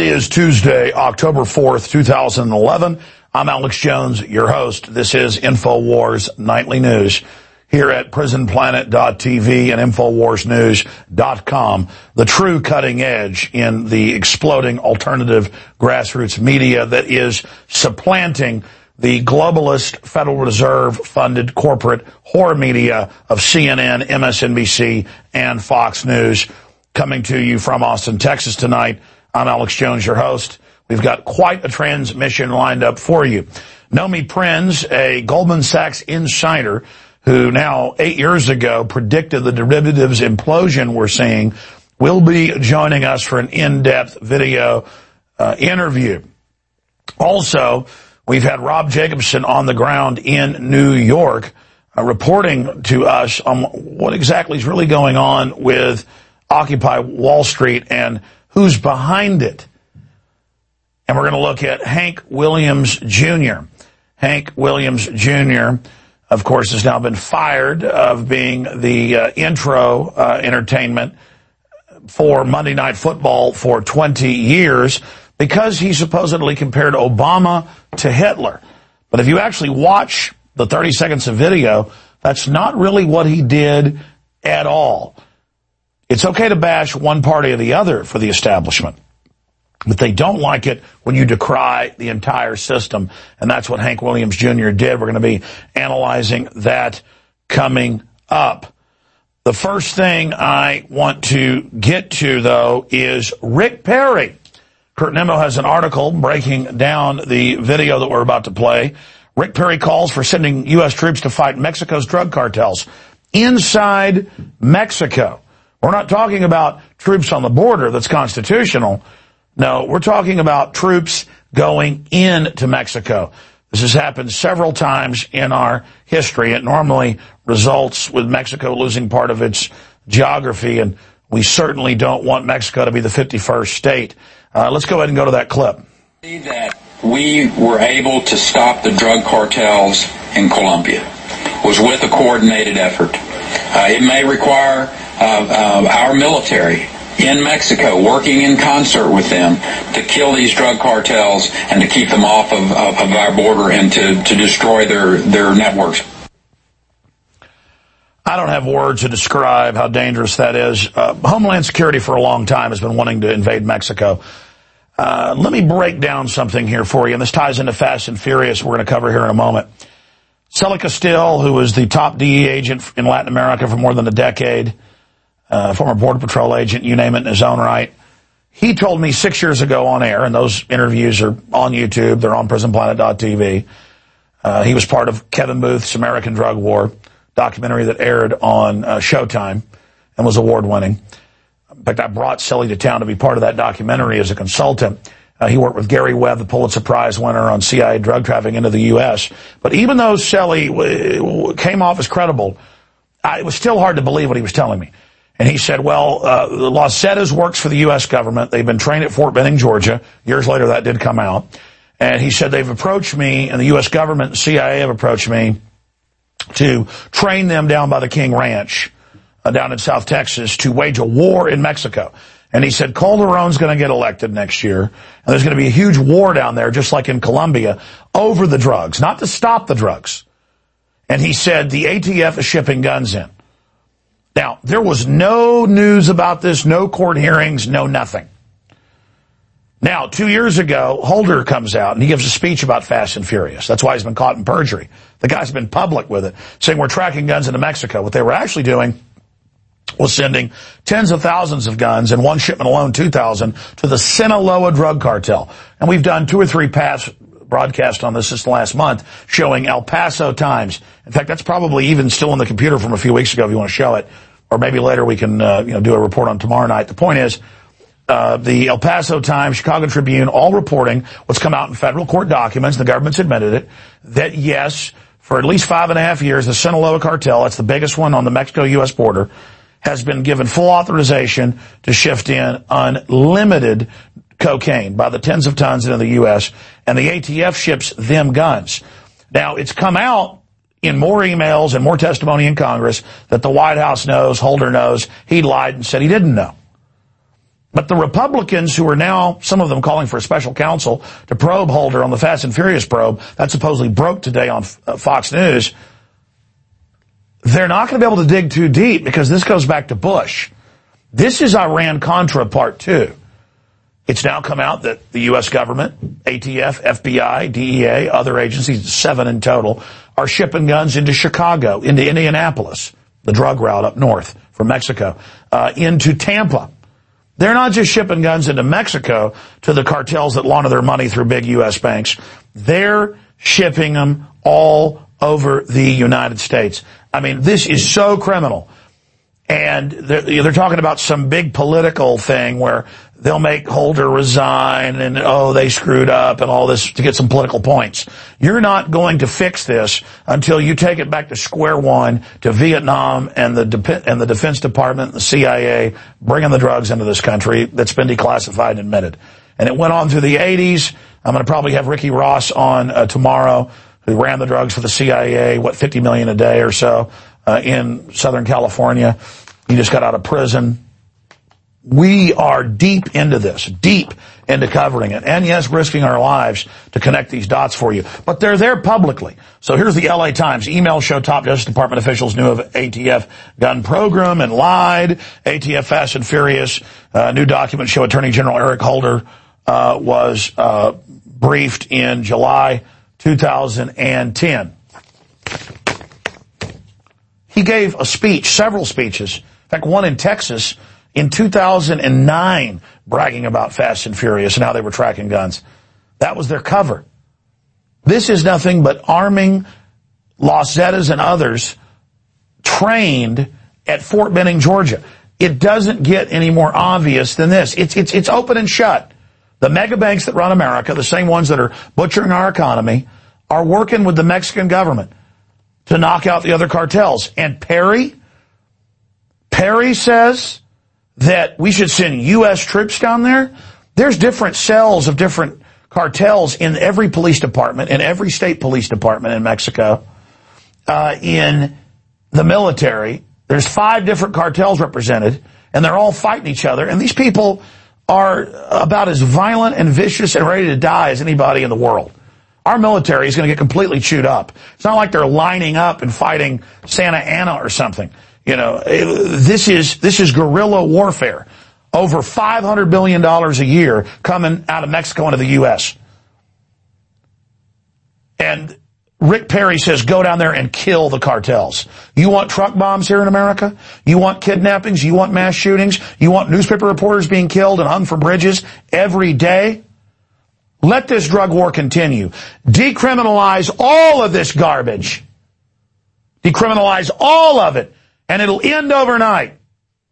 is Tuesday, October 4th, 2011. I'm Alex Jones, your host. This is InfoWars Nightly News here at PrisonPlanet.tv and InfoWarsNews.com, the true cutting edge in the exploding alternative grassroots media that is supplanting the globalist Federal Reserve-funded corporate horror media of CNN, MSNBC, and Fox News. Coming to you from Austin, Texas tonight, I'm Alex Jones, your host. We've got quite a transmission lined up for you. Nomi Prinz, a Goldman Sachs insider who now 8 years ago predicted the derivatives implosion we're seeing, will be joining us for an in-depth video interview. Also, we've had Rob Jacobson on the ground in New York reporting to us on what exactly is really going on with Occupy Wall Street and who's behind it. And we're going to look at Hank Williams Jr. Hank Williams Jr., of course, has now been fired of being the intro entertainment for Monday Night Football for 20 years because he supposedly compared Obama to Hitler. But if you actually watch the 30 seconds of video, that's not really what he did at all. It's okay to bash one party or the other for the establishment, but they don't like it when you decry the entire system, and that's what Hank Williams Jr. did. We're going to be analyzing that coming up. The first thing I want to get to, though, is Rick Perry. Kurt Nimmo has an article breaking down the video that we're about to play. Rick Perry calls for sending U.S. troops to fight Mexico's drug cartels inside Mexico. We're not talking about troops on the border that's constitutional. No, we're talking about troops going into Mexico. This has happened several times in our history. It normally results with Mexico losing part of its geography, and we certainly don't want Mexico to be the 51st state. Let's go ahead and go to that clip. That we were able to stop the drug cartels in Colombia was with a coordinated effort. It may require our military in Mexico working in concert with them to kill these drug cartels and to keep them off of our border and to destroy their networks. I don't have words to describe how dangerous that is. Homeland Security for a long time has been wanting to invade Mexico. Let me break down something here for you, and this ties into Fast and Furious we're going to cover here in a moment. Celie Castillo, who was the top DEA agent in Latin America for more than a decade, former Border Patrol agent, you name it, in his own right. He told me 6 years ago on air, and those interviews are on YouTube, they're on PrisonPlanet.tv. He was part of Kevin Booth's American Drug War documentary that aired on Showtime and was award-winning. In fact, I brought Celie to town to be part of that documentary as a consultant. He worked with Gary Webb, the Pulitzer Prize winner, on CIA drug trafficking into the U.S. But even though Celie came off as credible, it was still hard to believe what he was telling me. And he said, well, the Los Zetas works for the U.S. government. They've been trained at Fort Benning, Georgia. Years later, that did come out. And he said, they've approached me, and the U.S. government and CIA have approached me to train them down by the King Ranch down in South Texas to wage a war in Mexico. And he said, Calderon's going to get elected next year, and there's going to be a huge war down there, just like in Colombia, over the drugs, not to stop the drugs. And he said, the ATF is shipping guns in. Now, there was no news about this, no court hearings, no nothing. Now, 2 years ago, Holder comes out and he gives a speech about Fast and Furious. That's why he's been caught in perjury. The guy's been public with it, saying we're tracking guns into Mexico. What they were actually doing was sending tens of thousands of guns, and one shipment alone, 2,000, to the Sinaloa drug cartel. And we've done 2 or 3 past broadcasts on this last month showing El Paso Times. In fact, that's probably even still on the computer from a few weeks ago if you want to show it. Or maybe later we can do a report on tomorrow night. The point is, the El Paso Times, Chicago Tribune, all reporting what's come out in federal court documents, the government's admitted it, that yes, for at least 5.5 years, the Sinaloa cartel, that's the biggest one on the Mexico-U.S. border, has been given full authorization to shift in unlimited cocaine by the tens of tons into the U.S., and the ATF ships them guns. Now, it's come out in more emails and more testimony in Congress that the White House knows, Holder knows, he lied and said he didn't know. But the Republicans, who are now, some of them calling for a special counsel to probe Holder on the Fast and Furious probe, that supposedly broke today on Fox News, they're not going to be able to dig too deep because this goes back to Bush. This is Iran-Contra Part 2. It's now come out that the U.S. government, ATF, FBI, DEA, other agencies, 7 in total, are shipping guns into Chicago, into Indianapolis, the drug route up north from Mexico, into Tampa. They're not just shipping guns into Mexico to the cartels that launder their money through big U.S. banks. They're shipping them all over the United States. I mean, this is so criminal. And they're talking about some big political thing where they'll make Holder resign and, oh, they screwed up and all this to get some political points. You're not going to fix this until you take it back to square one, to Vietnam and the Defense Department and the CIA bringing the drugs into this country that's been declassified and admitted. And it went on through the 80s. I'm going to probably have Ricky Ross on tomorrow, who ran the drugs for the CIA, $50 million a day or so. In Southern California. He just got out of prison. We are deep into this, deep into covering it. And yes, risking our lives to connect these dots for you. But they're there publicly. So here's the LA Times. Emails show top Justice Department officials knew of ATF gun program and lied. ATF Fast and Furious. New documents show Attorney General Eric Holder was briefed in July 2010. He gave a speech, several speeches, in fact, one in Texas in 2009, bragging about Fast and Furious and how they were tracking guns. That was their cover. This is nothing but arming Los Zetas and others trained at Fort Benning, Georgia. It doesn't get any more obvious than this. It's open and shut. The mega banks that run America, the same ones that are butchering our economy, are working with the Mexican government to knock out the other cartels. And Perry says that we should send U.S. troops down there. There's different cells of different cartels in every police department, in every state police department in Mexico, in the military. There's 5 different cartels represented, and they're all fighting each other. And these people are about as violent and vicious and ready to die as anybody in the world. Our military is going to get completely chewed up. It's not like they're lining up and fighting Santa Ana or something. You know, this is guerrilla warfare. Over $500 billion a year coming out of Mexico into the U.S. And Rick Perry says, go down there and kill the cartels. You want truck bombs here in America? You want kidnappings? You want mass shootings? You want newspaper reporters being killed and hung from bridges every day? Let this drug war continue. Decriminalize all of this garbage. Decriminalize all of it. And it'll end overnight.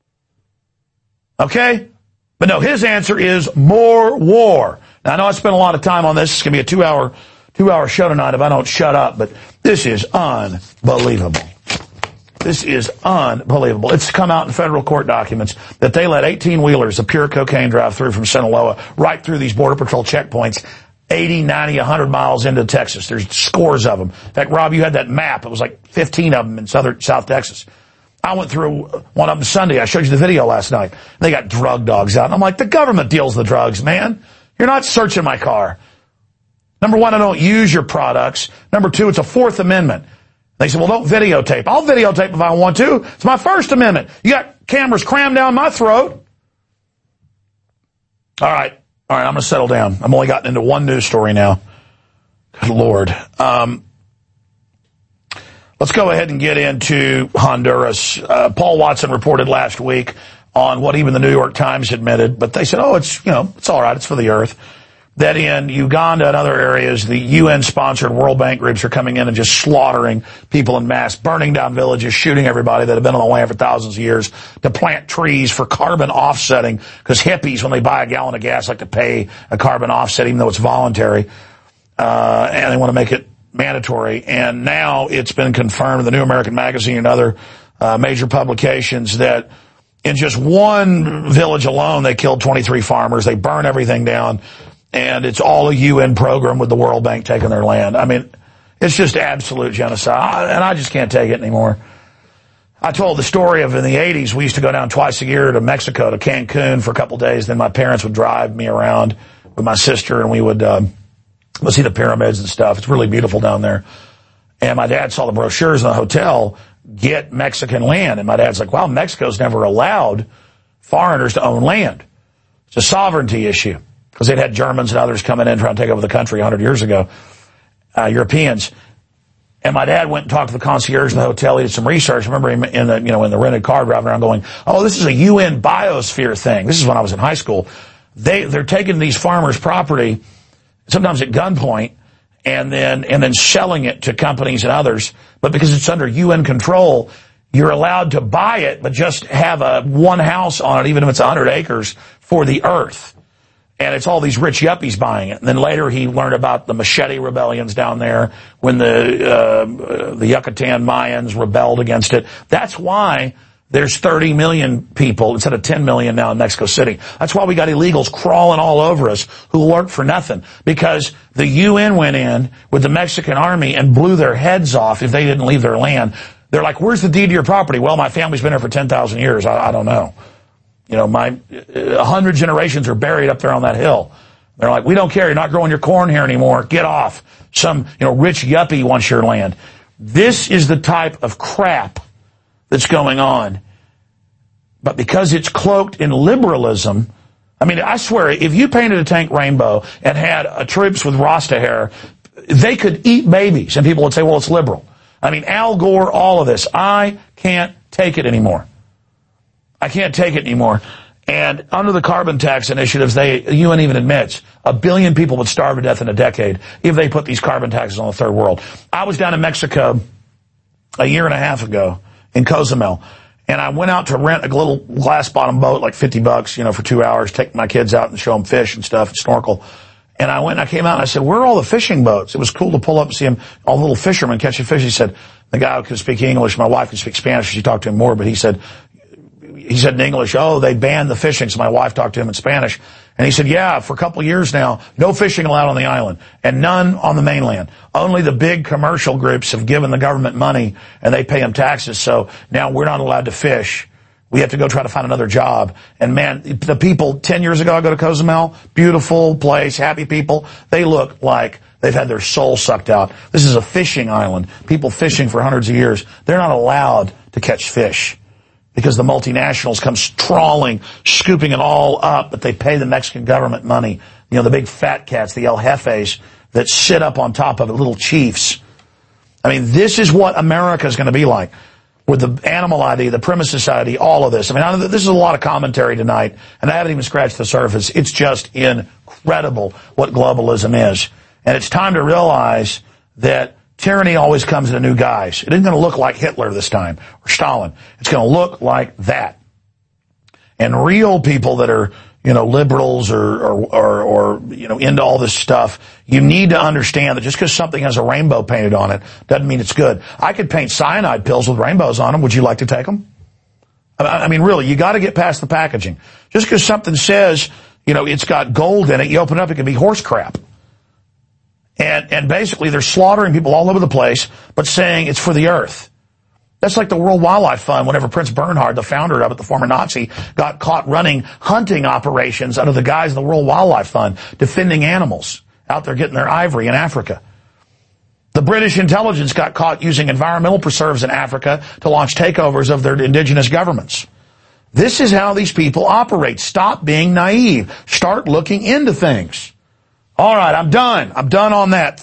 Okay? But no, his answer is more war. Now, I know I spent a lot of time on this. It's going to be a two-hour show tonight if I don't shut up. But this is unbelievable. This is unbelievable. It's come out in federal court documents that they let 18-wheelers of pure cocaine drive through from Sinaloa right through these Border Patrol checkpoints 80, 90, 100 miles into Texas. There's scores of them. In fact, Rob, you had that map. It was like 15 of them in South Texas. I went through one of them Sunday. I showed you the video last night. They got drug dogs out. And I'm like, the government deals the drugs, man. You're not searching my car. Number one, I don't use your products. Number two, it's a Fourth Amendment. They said, well, don't videotape. I'll videotape if I want to. It's my First Amendment. You got cameras crammed down my throat. All right, I'm going to settle down. I've only gotten into one news story now. Good Lord. Let's go ahead and get into Honduras. Paul Watson reported last week on what even the New York Times admitted, but they said, oh, it's all right. It's for the earth. That in Uganda and other areas, the UN-sponsored World Bank groups are coming in and just slaughtering people in mass, burning down villages, shooting everybody that have been on the land for thousands of years to plant trees for carbon offsetting, because hippies, when they buy a gallon of gas, like to pay a carbon offset, even though it's voluntary, and they want to make it mandatory. And now it's been confirmed in the New American Magazine and other major publications that in just one village alone, they killed 23 farmers. They burn everything down. And it's all a UN program with the World Bank taking their land. I mean, it's just absolute genocide. And I just can't take it anymore. I told the story of in the 80s, we used to go down twice a year to Mexico, to Cancun for a couple of days. Then my parents would drive me around with my sister, and we would go see the pyramids and stuff. It's really beautiful down there. And my dad saw the brochures in the hotel, get Mexican land. And my dad's like, wow, Mexico's never allowed foreigners to own land. It's a sovereignty issue, because they'd had Germans and others coming in trying to take over the country 100 years ago, Europeans. And my dad went and talked to the concierge in the hotel. He did some research. I remember him in the rented car driving around going, oh, this is a UN biosphere thing. This is when I was in high school. They're taking these farmers' property, sometimes at gunpoint, and then selling it to companies and others. But because it's under UN control, you're allowed to buy it, but just have one house on it, even if it's 100 acres, for the earth. And it's all these rich yuppies buying it. And then later he learned about the machete rebellions down there when the Yucatan Mayans rebelled against it. That's why there's 30 million people instead of 10 million now in Mexico City. That's why we got illegals crawling all over us who work for nothing. Because the UN went in with the Mexican army and blew their heads off if they didn't leave their land. They're like, where's the deed to your property? Well, my family's been here for 10,000 years. I don't know. My 100 generations are buried up there on that hill. They're like, we don't care. You're not growing your corn here anymore. Get off. Some, rich yuppie wants your land. This is the type of crap that's going on. But because it's cloaked in liberalism, I swear, if you painted a tank rainbow and had troops with Rasta hair, they could eat babies. And people would say, well, it's liberal. Al Gore, all of this. I can't take it anymore. I can't take it anymore. And under the carbon tax initiatives, the UN even admits 1 billion people would starve to death in a decade if they put these carbon taxes on the third world. I was down in Mexico a year and a half ago in Cozumel, and I went out to rent a little glass bottom boat, like $50, for 2 hours, take my kids out and show them fish and stuff and snorkel. And I came out and I said, where are all the fishing boats? It was cool to pull up and see them, all the little fishermen catching fish. He said, the guy could speak English. My wife could speak Spanish. She talked to him more, but he said in English, oh, they banned the fishing. So my wife talked to him in Spanish. And he said, yeah, for a couple of years now, no fishing allowed on the island and none on the mainland. Only the big commercial groups have given the government money and they pay them taxes. So now we're not allowed to fish. We have to go try to find another job. And man, the people 10 years ago, I go to Cozumel, beautiful place, happy people. They look like they've had their soul sucked out. This is a fishing island. People fishing for hundreds of years. They're not allowed to catch fish because the multinationals come trawling, scooping it all up, but they pay the Mexican government money. The big fat cats, the El Jefes, that sit up on top of it, little chiefs. This is what America is going to be like. With the animal ID, the premises ID, all of this. This is a lot of commentary tonight, and I haven't even scratched the surface. It's just incredible what globalism is. And it's time to realize that tyranny always comes in a new guise. It isn't going to look like Hitler this time, or Stalin. It's going to look like that. And real people that are, liberals or into all this stuff, you need to understand that just because something has a rainbow painted on it doesn't mean it's good. I could paint cyanide pills with rainbows on them. Would you like to take them? Really, you got to get past the packaging. Just because something says, it's got gold in it, you open it up, it can be horse crap. And basically they're slaughtering people all over the place, but saying it's for the earth. That's like the World Wildlife Fund whenever Prince Bernhard, the founder of it, the former Nazi, got caught running hunting operations under the guise of the World Wildlife Fund, defending animals out there getting their ivory in Africa. The British intelligence got caught using environmental preserves in Africa to launch takeovers of their indigenous governments. This is how these people operate. Stop being naive. Start looking into things. All right, I'm done. I'm done on that.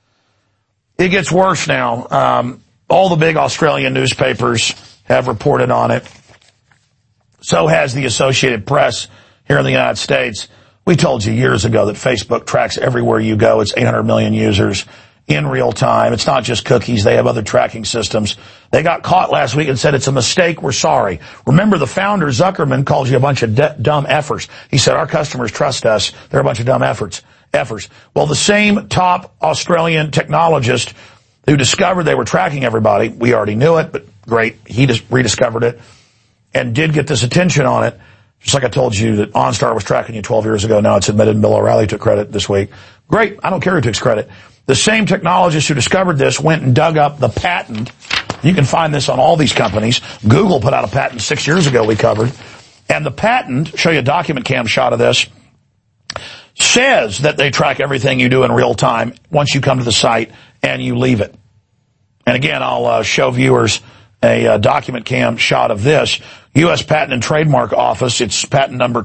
It gets worse now. All the big Australian newspapers have reported on it. So has the Associated Press here in the United States. We told you years ago that Facebook tracks everywhere you go. It's 800 million users in real time. It's not just cookies. They have other tracking systems. They got caught last week and said, it's a mistake. We're sorry. Remember, the founder, Zuckerman, called you a bunch of dumb effers. He said, our customers trust us. They're a bunch of dumb effers. Well, the same top Australian technologist who discovered they were tracking everybody, we already knew it, but great, he just rediscovered it and did get this attention on it. Just like I told you that OnStar was tracking you 12 years ago. Now it's admitted, and Bill O'Reilly took credit this week. Great, I don't care who takes credit. The same technologist who discovered this went and dug up the patent You can find this on all these companies. Google put out a patent 6 years ago we covered. And the patent, show you a document cam shot of this, says that they track everything you do in real time once you come to the site and you leave it. And again, I'll show viewers a document cam shot of this. U.S. Patent and Trademark Office, it's patent number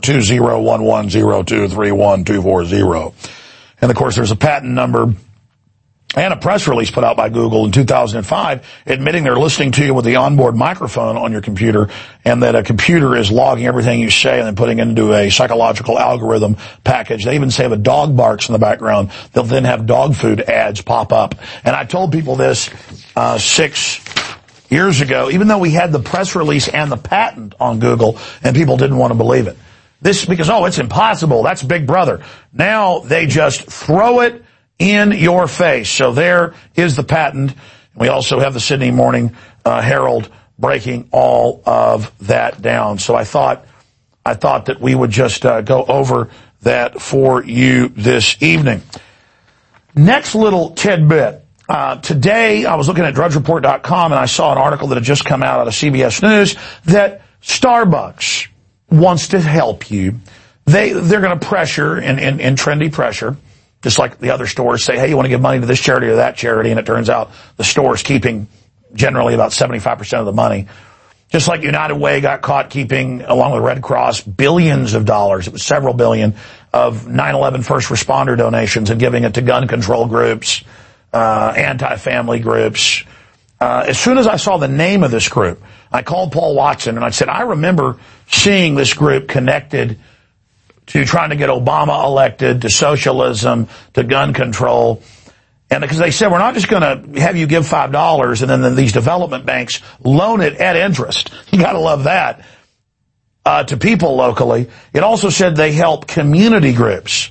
201102312440. And of course, there's a patent number and a press release put out by Google in 2005 admitting they're listening to you with the onboard microphone on your computer, and that a computer is logging everything you say and then putting it into a psychological algorithm package. They even say if a dog barks in the background, they'll then have dog food ads pop up. And I told people this 6 years ago, even though we had the press release and the patent on Google, and people didn't want to believe it. This because, it's impossible. That's Big Brother. Now they just throw it in your face. So there is the patent. We also have the Sydney Morning Herald breaking all of that down. So I thought that we would just go over that for you this evening. Next little tidbit. Today I was looking at drudgereport.com and I saw an article that had just come out of CBS News that Starbucks wants to help you. They're going to pressure in trendy pressure. Just like the other stores say, hey, you want to give money to this charity or that charity, and it turns out the store's keeping generally about 75% of the money. Just like United Way got caught keeping, along with Red Cross, billions of dollars, it was several billion, of 9/11 first responder donations and giving it to gun control groups, anti-family groups. As soon as I saw the name of this group, I called Paul Watson and I said, I remember seeing this group connected to trying to get Obama elected, to socialism, to gun control. And because they said, we're not just going to have you give $5 and then these development banks loan it at interest. You got to love that. To people locally. It also said they help community groups.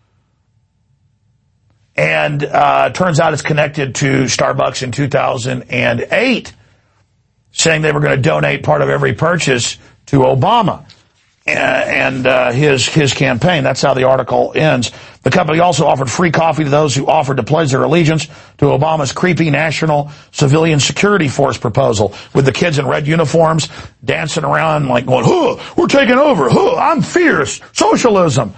And turns out it's connected to Starbucks in 2008, saying they were going to donate part of every purchase to Obama and his campaign. That's how the article ends. The company also offered free coffee to those who offered to pledge their allegiance to Obama's creepy National Civilian Security Force proposal, with the kids in red uniforms dancing around like going, we're taking over, I'm fierce, socialism.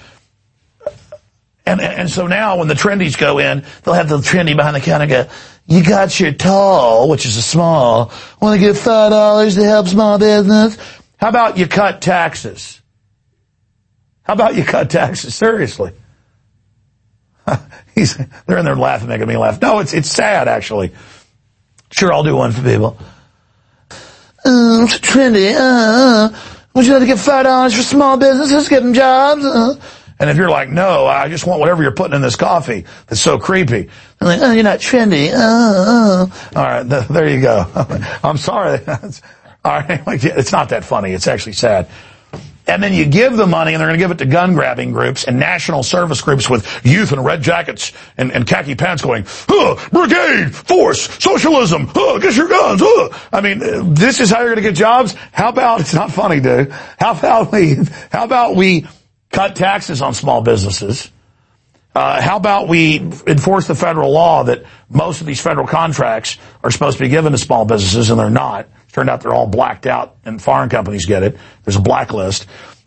And so now when the trendies go in, they'll have the trendy behind the counter go, you got your tall, which is a small, want to give $5 to help small business? How about you cut taxes? How about you cut taxes? Seriously. They're in there laughing, making me laugh. No, it's sad, actually. Sure, I'll do one for people. It's trendy. Would you like to get $5 for small businesses, give them jobs? And if you're like, no, I just want whatever you're putting in this coffee that's so creepy. I'm like, you're not trendy. All right, there you go. I'm sorry. All right, it's not that funny. It's actually sad. And then you give the money, and they're going to give it to gun-grabbing groups and national service groups with youth in red jackets and khaki pants going, brigade, force, socialism, get your guns, I mean, this is how you're going to get jobs? How about, it's not funny, dude. How about we cut taxes on small businesses? How about we enforce the federal law that most of these federal contracts are supposed to be given to small businesses, and they're not. It turned out they're all blacked out, and foreign companies get it. There's a blacklist.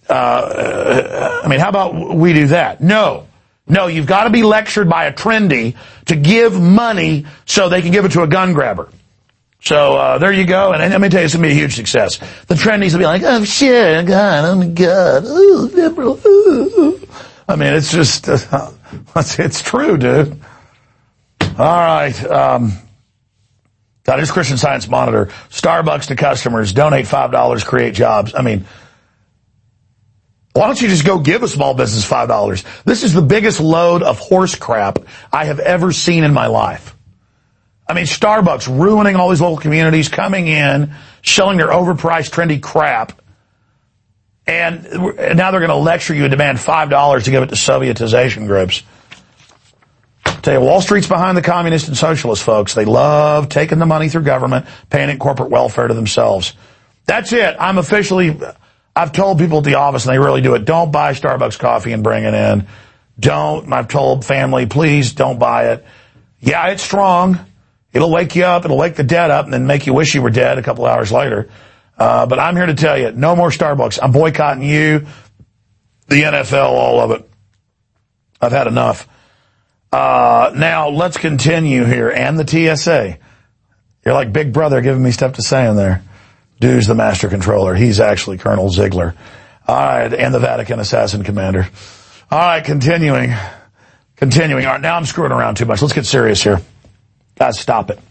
I mean, how about we do that? No, you've got to be lectured by a trendy to give money so they can give it to a gun grabber. So there you go, and let me tell you, it's going to be a huge success. The trendies will be like, oh, shit, God, oh, my God, ooh, liberal, ooh. I mean, it's just, it's true, dude. All right. That is Christian Science Monitor. Starbucks to customers, donate $5, create jobs. I mean, why don't you just go give a small business $5? This is the biggest load of horse crap I have ever seen in my life. I mean, Starbucks ruining all these local communities, coming in, selling their overpriced, trendy crap. And now they're going to lecture you and demand $5 to give it to Sovietization groups. I'll tell you, Wall Street's behind the communist and socialist folks. They love taking the money through government, paying it corporate welfare to themselves. That's it. I've told people at the office, and they really do it, don't buy Starbucks coffee and bring it in. I've told family, please don't buy it. Yeah, it's strong. It'll wake you up, it'll wake the dead up, and then make you wish you were dead a couple hours later. But I'm here to tell you, no more Starbucks. I'm boycotting you, the NFL, all of it. I've had enough. Now, let's continue here. And the TSA. You're like Big Brother giving me stuff to say in there. Dude's the master controller. He's actually Colonel Ziegler. All right, and the Vatican assassin commander. All right, continuing. All right, now I'm screwing around too much. Let's get serious here. Guys, stop it.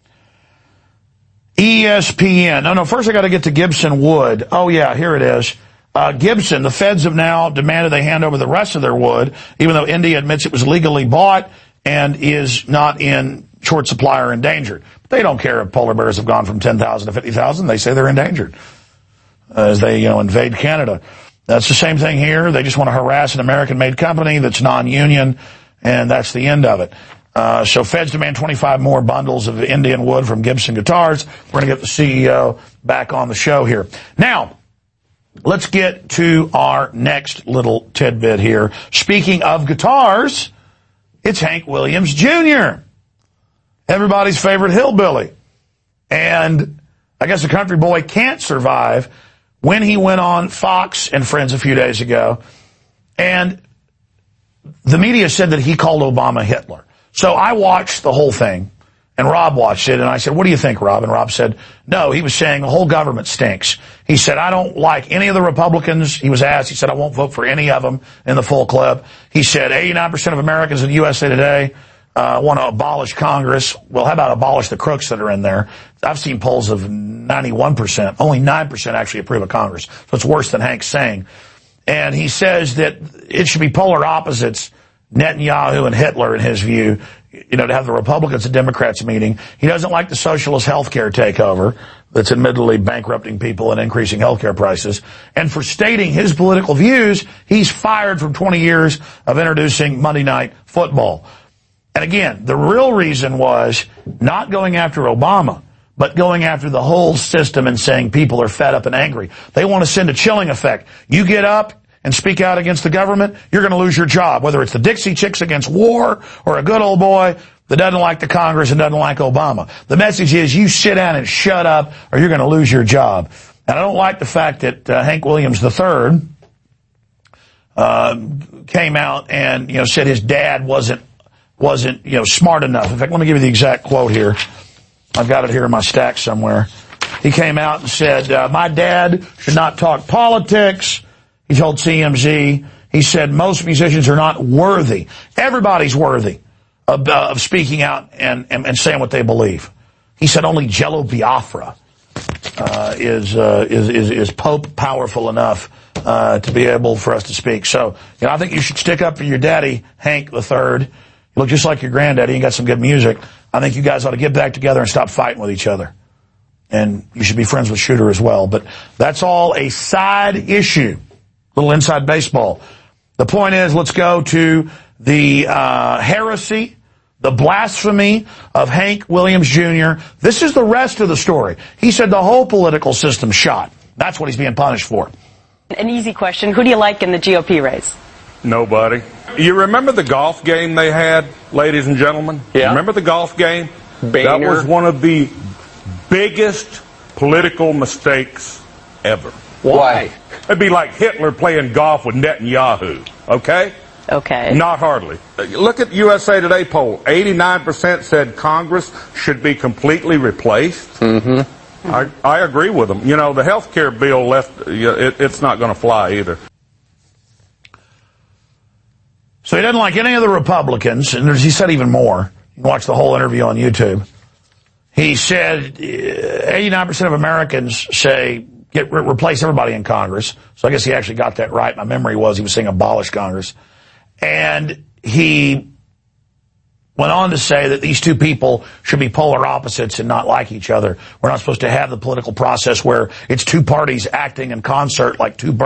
ESPN. No, first I got to get to Gibson Wood. Oh, yeah, here it is. Gibson, the feds have now demanded they hand over the rest of their wood, even though India admits it was legally bought and is not in short supply or endangered. But they don't care if polar bears have gone from 10,000 to 50,000. They say they're endangered as they, invade Canada. That's the same thing here. They just want to harass an American-made company that's non-union, and that's the end of it. So feds demand 25 more bundles of Indian wood from Gibson Guitars. We're going to get the CEO back on the show here. Now, let's get to our next little tidbit here. Speaking of guitars, it's Hank Williams Jr., everybody's favorite hillbilly. And I guess a country boy can't survive when he went on Fox and Friends a few days ago, and the media said that he called Obama Hitler. So I watched the whole thing, and Rob watched it, and I said, what do you think, Rob? And Rob said, no, he was saying the whole government stinks. He said, I don't like any of the Republicans. He was asked, he said, I won't vote for any of them in the full clip. He said, 89% of Americans in USA Today want to abolish Congress. Well, how about abolish the crooks that are in there? I've seen polls of 91%. Only 9% actually approve of Congress. So it's worse than Hank's saying. And he says that it should be polar opposites, Netanyahu and Hitler, in his view, to have the Republicans and Democrats meeting. He doesn't like the socialist health care takeover that's admittedly bankrupting people and increasing health care prices. And for stating his political views, he's fired from 20 years of introducing Monday Night Football. And again, the real reason was not going after Obama, but going after the whole system and saying people are fed up and angry. They want to send a chilling effect. You get up and speak out against the government, you're going to lose your job, whether it's the Dixie Chicks against war or a good old boy that doesn't like the Congress and doesn't like Obama. The message is you sit down and shut up or you're going to lose your job. And I don't like the fact that Hank Williams III came out and said his dad wasn't smart enough. In fact, let me give you the exact quote here. I've got it here in my stack somewhere. He came out and said, my dad should not talk politics. He told TMZ, he said, most musicians are not worthy. Everybody's worthy of speaking out and saying what they believe. He said only Jello Biafra is Pope powerful enough to be able for us to speak. So, I think you should stick up for your daddy, Hank III. You look just like your granddaddy. You got some good music. I think you guys ought to get back together and stop fighting with each other. And you should be friends with Shooter as well. But that's all a side issue. Little inside baseball. The point is, let's go to the heresy, the blasphemy of Hank Williams Jr. This is the rest of the story. He said the whole political system's shot. That's what he's being punished for. An easy question. Who do you like in the GOP race? Nobody. You remember the golf game they had, ladies and gentlemen? Yeah. Remember the golf game? Boehner. That was one of the biggest political mistakes ever. Why? It'd be like Hitler playing golf with Netanyahu, okay? Okay. Not hardly. Look at USA Today poll. 89% said Congress should be completely replaced. Mm-hmm. I agree with them. The health care bill it's not going to fly either. So he doesn't like any of the Republicans, and he said even more. You can watch the whole interview on YouTube. He said 89% of Americans say replace everybody in Congress. So I guess he actually got that right. My memory was he was saying abolish Congress. And he went on to say that these two people should be polar opposites and not like each other. We're not supposed to have the political process where it's two parties acting in concert like two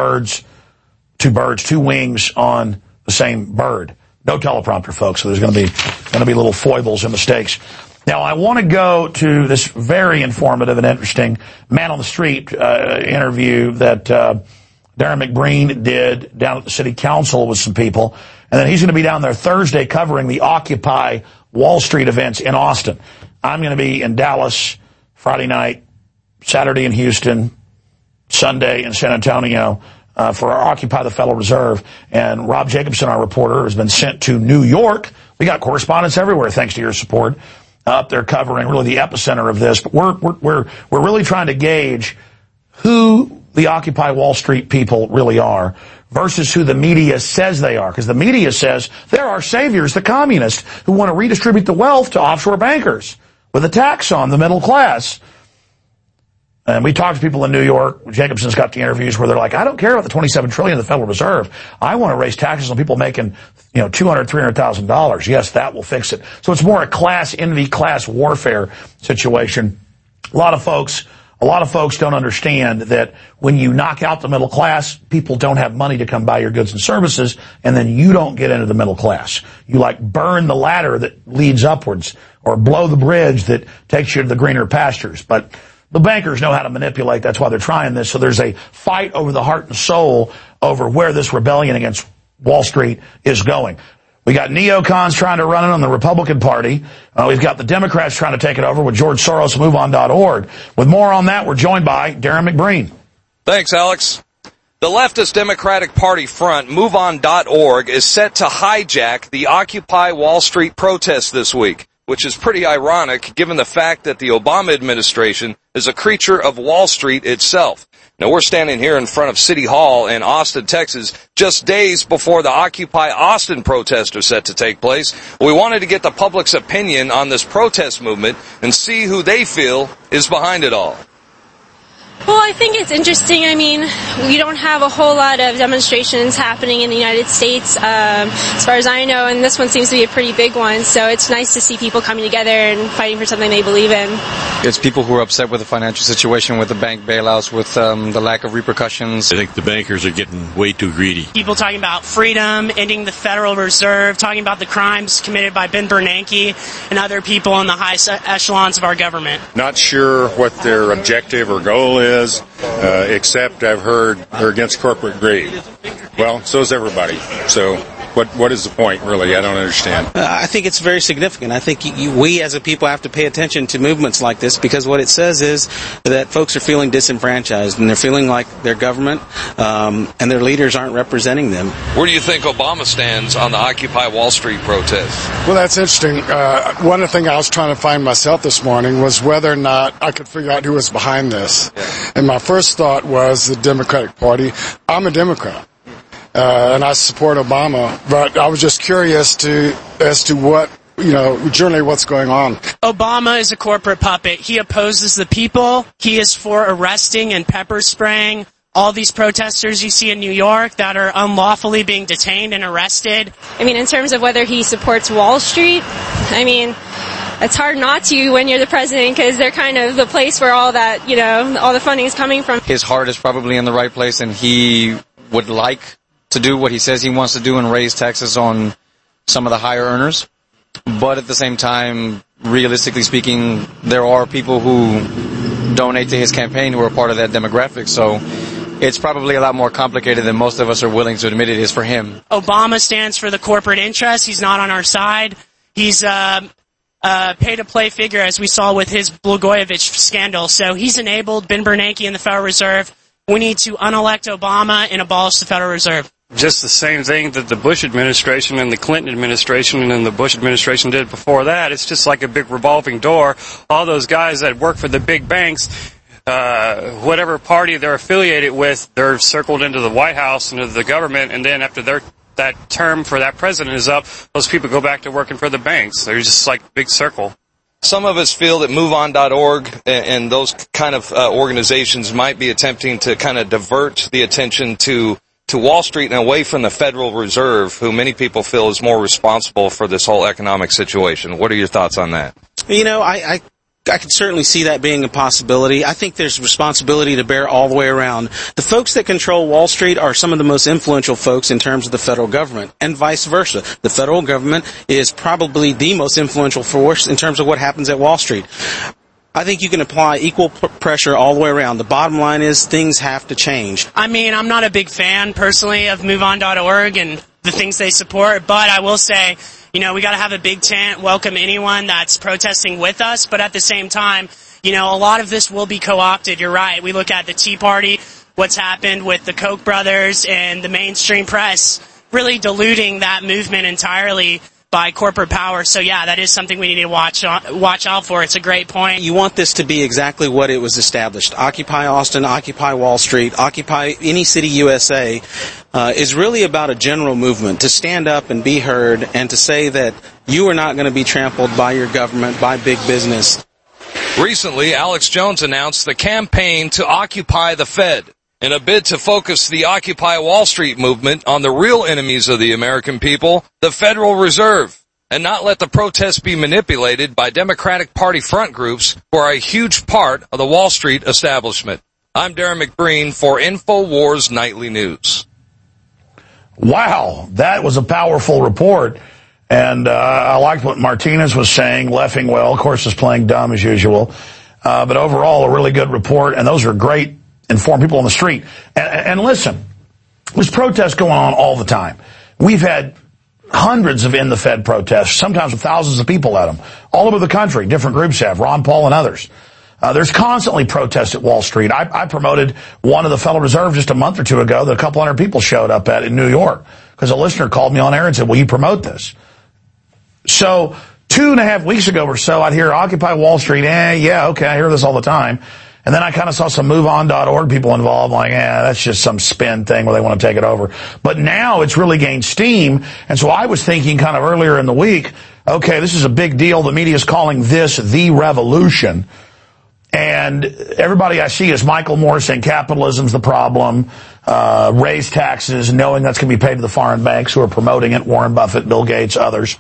wings on the same bird. No teleprompter, folks, so there's going to be little foibles and mistakes. Now, I want to go to this very informative and interesting man on the street interview that Darren McBreen did down at the city council with some people. And then he's going to be down there Thursday covering the Occupy Wall Street events in Austin. I'm going to be in Dallas Friday night, Saturday in Houston, Sunday in San Antonio for our Occupy the Federal Reserve. And Rob Jacobson, our reporter, has been sent to New York. We got correspondents everywhere, thanks to your support, up there covering really the epicenter of this. But we're really trying to gauge who the Occupy Wall Street people really are versus who the media says they are. Because the media says they're our saviors, the communists, who want to redistribute the wealth to offshore bankers with a tax on the middle class. And we talked to people in New York. Jacobson's got the interviews where they're like, I don't care about the $27 trillion of the Federal Reserve. I want to raise taxes on people making, $200,000, $300,000. Yes, that will fix it. So it's more a class envy, class warfare situation. A lot of folks don't understand that when you knock out the middle class, people don't have money to come buy your goods and services, and then you don't get into the middle class. You burn the ladder that leads upwards or blow the bridge that takes you to the greener pastures. But the bankers know how to manipulate. That's why they're trying this. So there's a fight over the heart and soul over where this rebellion against Wall Street is going. We got neocons trying to run it on the Republican Party. We've got the Democrats trying to take it over with George Soros and MoveOn.org. With more on that, we're joined by Darren McBreen. Thanks, Alex. The leftist Democratic Party front, MoveOn.org, is set to hijack the Occupy Wall Street protest this week, which is pretty ironic given the fact that the Obama administration is a creature of Wall Street itself. Now, we're standing here in front of City Hall in Austin, Texas, just days before the Occupy Austin protest are set to take place. We wanted to get the public's opinion on this protest movement and see who they feel is behind it all. Well, I think it's interesting. I mean, we don't have a whole lot of demonstrations happening in the United States, as far as I know, and this one seems to be a pretty big one, so it's nice to see people coming together and fighting for something they believe in. It's people who are upset with the financial situation, with the bank bailouts, with the lack of repercussions. I think the bankers are getting way too greedy. People talking about freedom, ending the Federal Reserve, talking about the crimes committed by Ben Bernanke and other people in the high echelons of our government. Not sure what their objective or goal is. Except I've heard they're against corporate greed. Well, so is everybody. So what is the point, really? I don't understand. I think it's very significant. I think we as a people have to pay attention to movements like this because what it says is that folks are feeling disenfranchised and they're feeling like their government and their leaders aren't representing them. Where do you think Obama stands on the Occupy Wall Street protest? Well, that's interesting. One of the things I was trying to find myself this morning was whether or not I could figure out who was behind this. Yeah. And my first thought was the Democratic Party. I'm a Democrat. And I support Obama, but I was just curious as to what, generally what's going on. Obama is a corporate puppet. He opposes the people. He is for arresting and pepper spraying all these protesters you see in New York that are unlawfully being detained and arrested. I mean, in terms of whether he supports Wall Street, I mean, it's hard not to when you're the president because they're kind of the place where all that, all the funding is coming from. His heart is probably in the right place and he would like to do what he says he wants to do and raise taxes on some of the higher earners. But at the same time, realistically speaking, there are people who donate to his campaign who are part of that demographic. So it's probably a lot more complicated than most of us are willing to admit it is for him. Obama stands for the corporate interest. He's not on our side. He's a pay-to-play figure, as we saw with his Blagojevich scandal. So he's enabled Ben Bernanke and the Federal Reserve. We need to unelect Obama and abolish the Federal Reserve. Just the same thing that the Bush administration and the Clinton administration and the Bush administration did before that. It's just like a big revolving door. All those guys that work for the big banks, whatever party they're affiliated with, they're circled into the White House, into the government, and then after that term for that president is up, those people go back to working for the banks. They're just like a big circle. Some of us feel that MoveOn.org and those kind of organizations might be attempting to kind of divert the attention to Wall Street and away from the Federal Reserve, who many people feel is more responsible for this whole economic situation. What are your thoughts on that? I could certainly see that being a possibility. I think there's responsibility to bear all the way around. The folks that control Wall Street are some of the most influential folks in terms of the federal government, and vice versa. The federal government is probably the most influential force in terms of what happens at Wall Street. I think you can apply equal pressure all the way around. The bottom line is things have to change. I mean, I'm not a big fan, personally, of MoveOn.org and the things they support, but I will say we got to have a big tent, welcome anyone that's protesting with us, but at the same time, a lot of this will be co-opted. You're right. We look at the Tea Party, what's happened with the Koch brothers and the mainstream press really diluting that movement entirely by corporate power. So yeah, that is something we need to watch out for. It's a great point. You want this to be exactly what it was established. Occupy Austin, Occupy Wall Street, Occupy any city USA is really about a general movement to stand up and be heard and to say that you are not going to be trampled by your government, by big business. Recently, Alex Jones announced the campaign to occupy the Fed in a bid to focus the Occupy Wall Street movement on the real enemies of the American people, the Federal Reserve, and not let the protests be manipulated by Democratic Party front groups who are a huge part of the Wall Street establishment. I'm Darren McBreen for InfoWars Nightly News. Wow, that was a powerful report. And I liked what Martinez was saying. Leffingwell, of course, is playing dumb as usual. But overall, a really good report. And those are great, informed people on the street. And listen, there's protests going on all the time. We've had hundreds of in the Fed protests, sometimes with thousands of people at them, all over the country. Different groups have, Ron Paul and others. There's constantly protests at Wall Street. I promoted one of the Federal Reserve just a month or two ago that a couple hundred people showed up at in New York because a listener called me on air and said, will you promote this? So 2.5 weeks ago or so, I'd hear Occupy Wall Street. Yeah, okay, I hear this all the time. And then I kind of saw some MoveOn.org people involved, like, that's just some spin thing where they want to take it over. But now it's really gained steam. And so I was thinking kind of earlier in the week, okay, this is a big deal. The media is calling this the revolution. And everybody I see is Michael Moore saying capitalism's the problem, raise taxes, knowing that's going to be paid to the foreign banks who are promoting it, Warren Buffett, Bill Gates, others.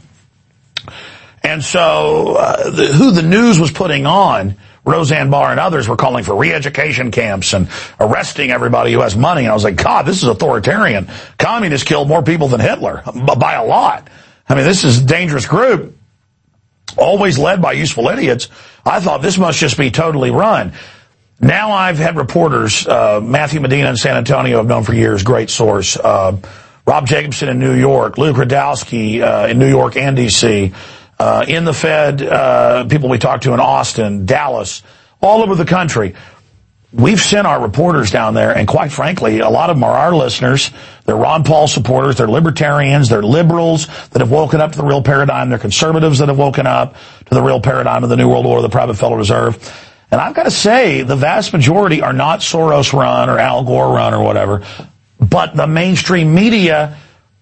And so who the news was putting on, Roseanne Barr and others were calling for re-education camps and arresting everybody who has money. And I was like, God, this is authoritarian. Communists killed more people than Hitler by a lot. I mean, this is a dangerous group, always led by useful idiots. I thought this must just be totally run. Now I've had reporters, Matthew Medina in San Antonio I've known for years, great source, Rob Jacobson in New York, Luke Radowski in New York and D.C., in the Fed, people we talked to in Austin, Dallas, all over the country. We've sent our reporters down there, and quite frankly, a lot of them are our listeners. They're Ron Paul supporters, they're libertarians, they're liberals that have woken up to the real paradigm, they're conservatives that have woken up to the real paradigm of the New World Order, the private Federal Reserve. And I've got to say, the vast majority are not Soros run or Al Gore run or whatever, but the mainstream media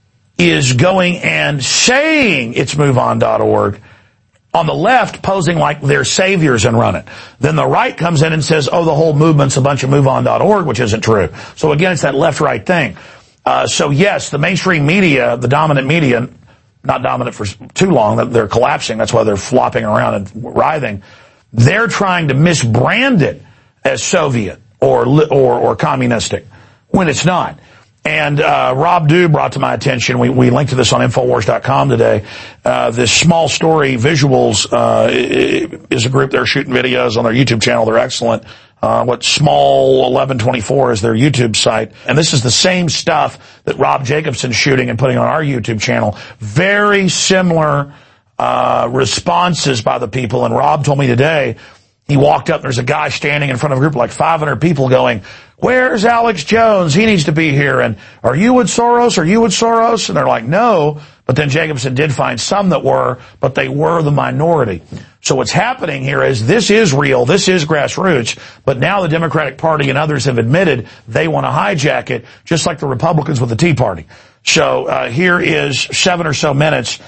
is going and saying it's MoveOn.org. On the left, posing like they're saviors and run it. Then the right comes in and says, the whole movement's a bunch of MoveOn.org, which isn't true. So again, it's that left-right thing. So yes, the mainstream media, the dominant media, not dominant for too long, they're collapsing. That's why they're flopping around and writhing. They're trying to misbrand it as Soviet or communistic when it's not. And Rob Dew brought to my attention, we linked to this on Infowars.com today, this Small Story Visuals is a group. They're shooting videos on their YouTube channel. They're excellent. Small 1124 is their YouTube site. And this is the same stuff that Rob Jacobson's shooting and putting on our YouTube channel. Very similar responses by the people. And Rob told me today, he walked up, there's a guy standing in front of a group of like 500 people going, where's Alex Jones? He needs to be here. And are you with Soros? Are you with Soros? And they're like, no. But then Jacobson did find some that were, but they were the minority. So what's happening here is this is real. This is grassroots. But now the Democratic Party and others have admitted they want to hijack it, just like the Republicans with the Tea Party. So here is 7 or so minutes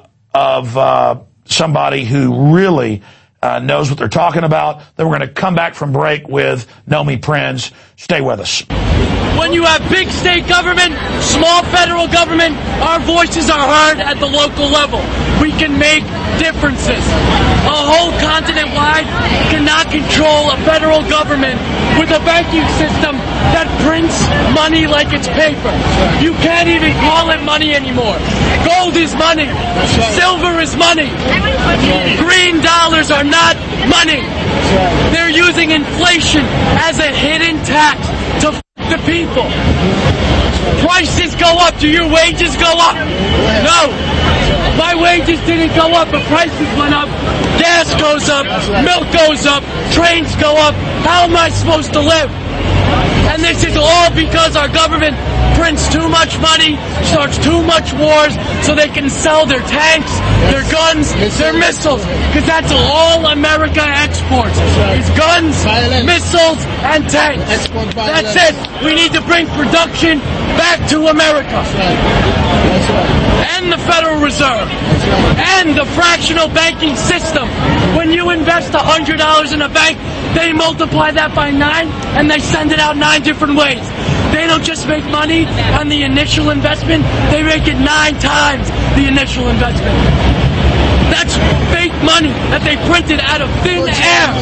of somebody who really knows what they're talking about. Then we're going to come back from break with Nomi Prinz. Stay with us. When you have big state government, small federal government, our voices are heard at the local level. We can make differences. A whole continent wide cannot control a federal government with a banking system that prints money like it's paper. You can't even call it money anymore. Gold is money. Silver is money. Green dollars are not money. They're using inflation as a hidden tax to the people. Prices go up. Do your wages go up? No. My wages didn't go up, but prices went up. Gas goes up. Milk goes up. Trains go up. How am I supposed to live? And this is all because our government prints too much money, starts too much wars, so they can sell their tanks, their guns, their missiles, because that's all America exports, is guns, missiles, and tanks. That's it. We need to bring production back to America. And the Federal Reserve. And the fractional banking system. When you invest $100 in a bank, they multiply that by 9, and they send it out 9 different ways. They don't just make money on the initial investment, they make it 9 times the initial investment. That's fake money that they printed out of thin air.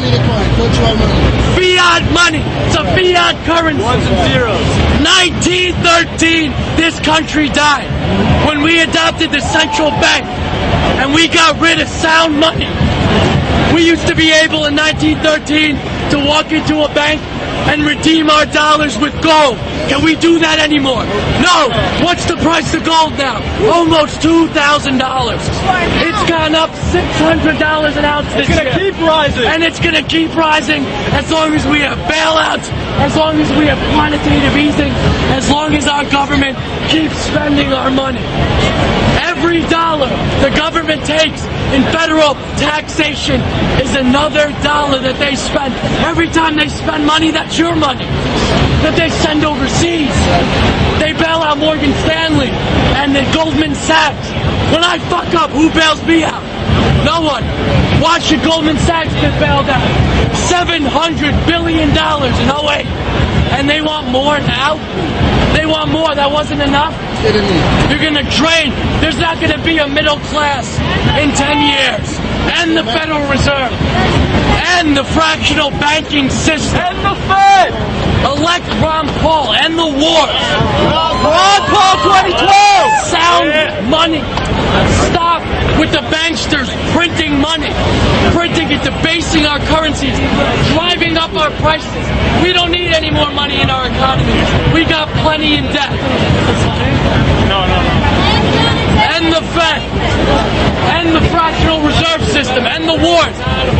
Fiat money. It's a fiat currency. Ones and zeros. 1913, this country died when we adopted the central bank and we got rid of sound money. We used to be able in 1913 to walk into a bank and redeem our dollars with gold. Can we do that anymore? No. What's the price of gold now? Almost $2,000. It's gone up $600 an ounce this year. It's going to keep rising. And it's going to keep rising as long as we have bailouts, as long as we have quantitative easing, as long as our government keeps spending our money. Every dollar the government takes in federal taxation is another dollar that they spend. Every time they spend money, that's your money that they send overseas. They bail out Morgan Stanley and then Goldman Sachs. When I fuck up, who bails me out? No one. Why should Goldman Sachs get bailed out? $700 billion in 08. And they want more now? They want more. That wasn't enough? You're going to drain. There's not going to be a middle class in 10 years. And the Federal Reserve. And the fractional banking system. And the Fed. Elect Ron Paul. And the wars. Ron Paul 2012. Sound money. Stop with the banksters printing money. Printing it, debasing our currencies. Driving up our prices. We don't need any more money in our economy. We got plenty in debt. No. And the Fed. And the fractional reserve system. And the wars.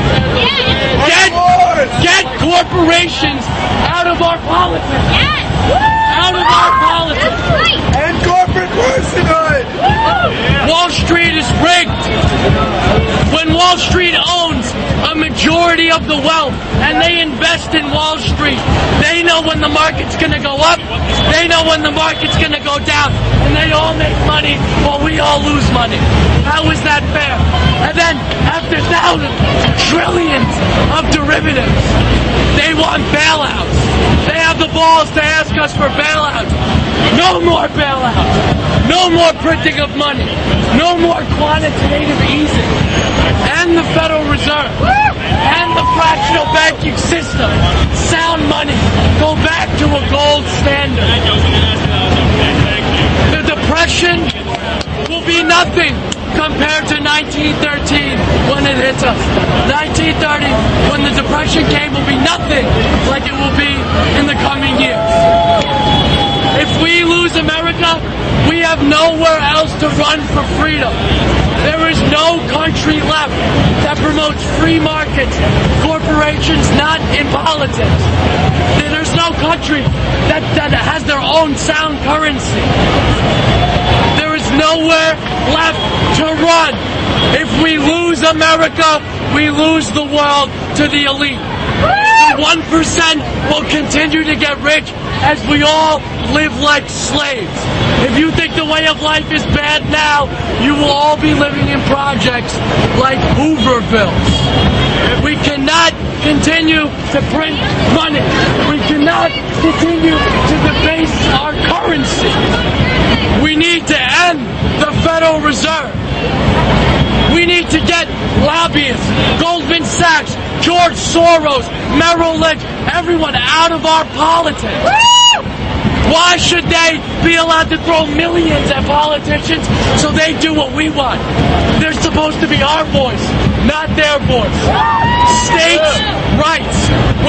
Get corporations out of our politics. Out of our politics. And corporate personhood. Wall Street is rigged. When Wall Street owns a majority of the wealth and they invest in Wall Street, they know when the market's going to go up, they know when the market's going to go down, and they all make money while we all lose money. How is that fair? And then, after thousands, trillions of derivatives, they want bailouts. They have the balls to ask us for bailouts. No more bailouts. No more printing of money. No more quantitative easing. And the Federal Reserve. And the fractional banking system. Sound money. Go back to a gold standard. The Depression will be nothing compared to 1913 when it hits us. 1930, when the Depression came, will be nothing like it will be in the coming years. If we lose America, we have nowhere else to run for freedom. There is no country left that promotes free markets, corporations, not in politics. There's no country that has their own sound currency. There is nowhere left to run. If we lose America, we lose the world to the elite. The 1% will continue to get rich as we all live like slaves. If you think the way of life is bad now, you will all be living in projects like Hooverville. We cannot continue to print money. We cannot continue to debase our currency. We need to end the Federal Reserve. We need to get lobbyists, Goldman Sachs, George Soros, Merrill Lynch, everyone out of our politics. Why should they be allowed to throw millions at politicians so they do what we want? They're supposed to be our voice, not their voice. States' rights. When you minimize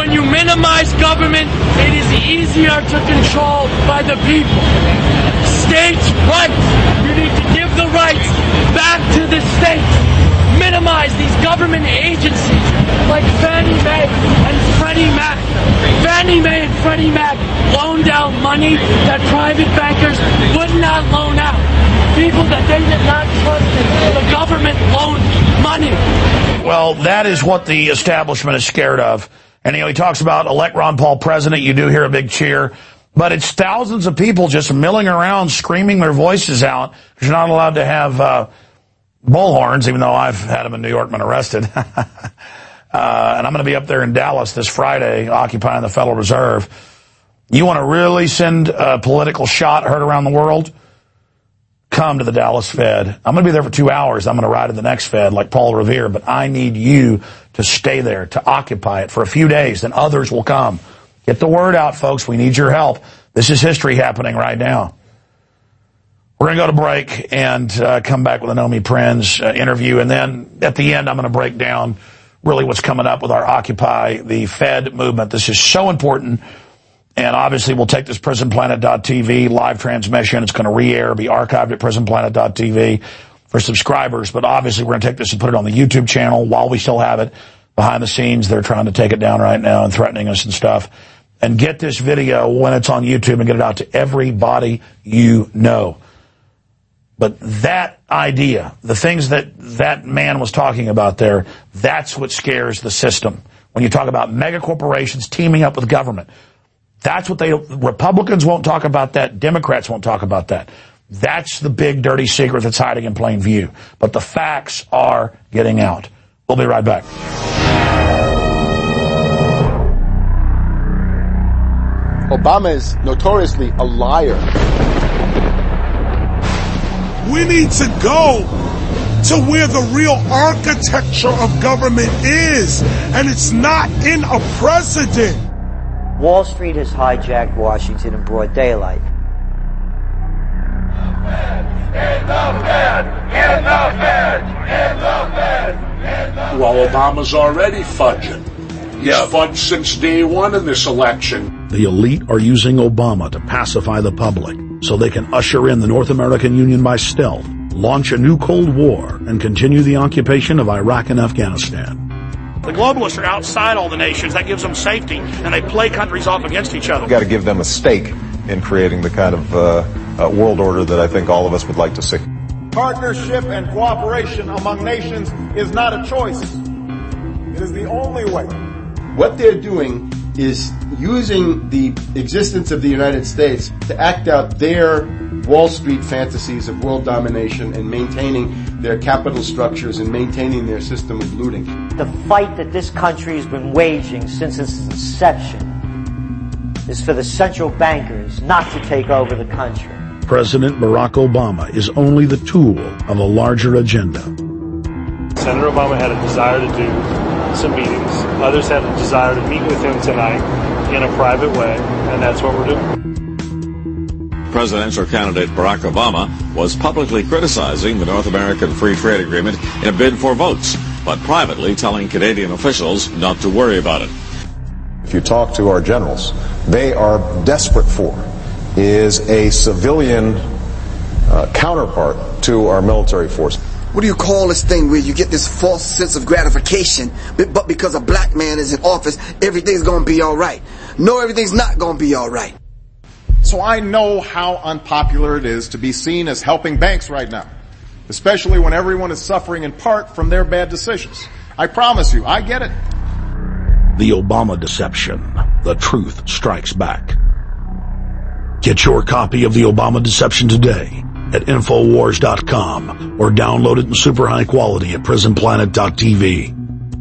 minimize government, it is easier to control by the people. States' rights. You need to give the rights back to the states. Minimize these government agencies like Fannie Mae and Freddie Mac. Fannie Mae and Freddie Mac loaned out money that private bankers would not loan out. People that they did not trust in, the government loaned money. Well, that is what the establishment is scared of. And, he talks about elect Ron Paul president. You do hear a big cheer. But it's thousands of people just milling around, screaming their voices out, because you're not allowed to have bullhorns, even though I've had them in New York been arrested. And I'm going to be up there in Dallas this Friday, occupying the Federal Reserve. You want to really send a political shot heard around the world? Come to the Dallas Fed. I'm going to be there for 2 hours. I'm going to ride to the next Fed like Paul Revere, but I need you to stay there, to occupy it for a few days, then others will come. Get the word out, folks. We need your help. This is history happening right now. We're going to go to break and come back with a Nomi Prinz interview. And then at the end, I'm going to break down really what's coming up with our Occupy the Fed movement. This is so important. And obviously, we'll take this PrisonPlanet.tv live transmission. It's going to re-air, be archived at PrisonPlanet.tv for subscribers. But obviously, we're going to take this and put it on the YouTube channel while we still have it. Behind the scenes, they're trying to take it down right now and threatening us and stuff. And get this video when it's on YouTube and get it out to everybody you know. But that idea, the things that man was talking about there, that's what scares the system. When you talk about mega corporations teaming up with government, that's what Republicans won't talk about that. Democrats won't talk about that. That's the big dirty secret that's hiding in plain view. But the facts are getting out. We'll be right back. Obama is notoriously a liar. We need to go to where the real architecture of government is, and it's not in a president. Wall Street has hijacked Washington in broad daylight. Well, Obama's already fudging. He's fudged since day one in this election. The elite are using Obama to pacify the public so they can usher in the North American Union by stealth, launch a new Cold War, and continue the occupation of Iraq and Afghanistan. The globalists are outside all the nations. That gives them safety, and they play countries off against each other. We've got to give them a stake in creating the kind of world order that I think all of us would like to see. Partnership and cooperation among nations is not a choice. It is the only way. What they're doing is using the existence of the United States to act out their Wall Street fantasies of world domination and maintaining their capital structures and maintaining their system of looting. The fight that this country has been waging since its inception is for the central bankers not to take over the country. President Barack Obama is only the tool of a larger agenda. Senator Obama had a desire to do some meetings. Others had a desire to meet with him tonight in a private way, and that's what we're doing. Presidential candidate Barack Obama was publicly criticizing the North American Free Trade Agreement in a bid for votes, but privately telling Canadian officials not to worry about it. If you talk to our generals, they are desperate for is a civilian counterpart to our military force. What do you call this thing where you get this false sense of gratification, but because a black man is in office, everything's going to be all right? No, everything's not going to be all right. So I know how unpopular it is to be seen as helping banks right now, especially when everyone is suffering in part from their bad decisions. I promise you, I get it. The Obama deception. The truth strikes back. Get your copy of The Obama Deception today at Infowars.com or download it in super high quality at PrisonPlanet.tv.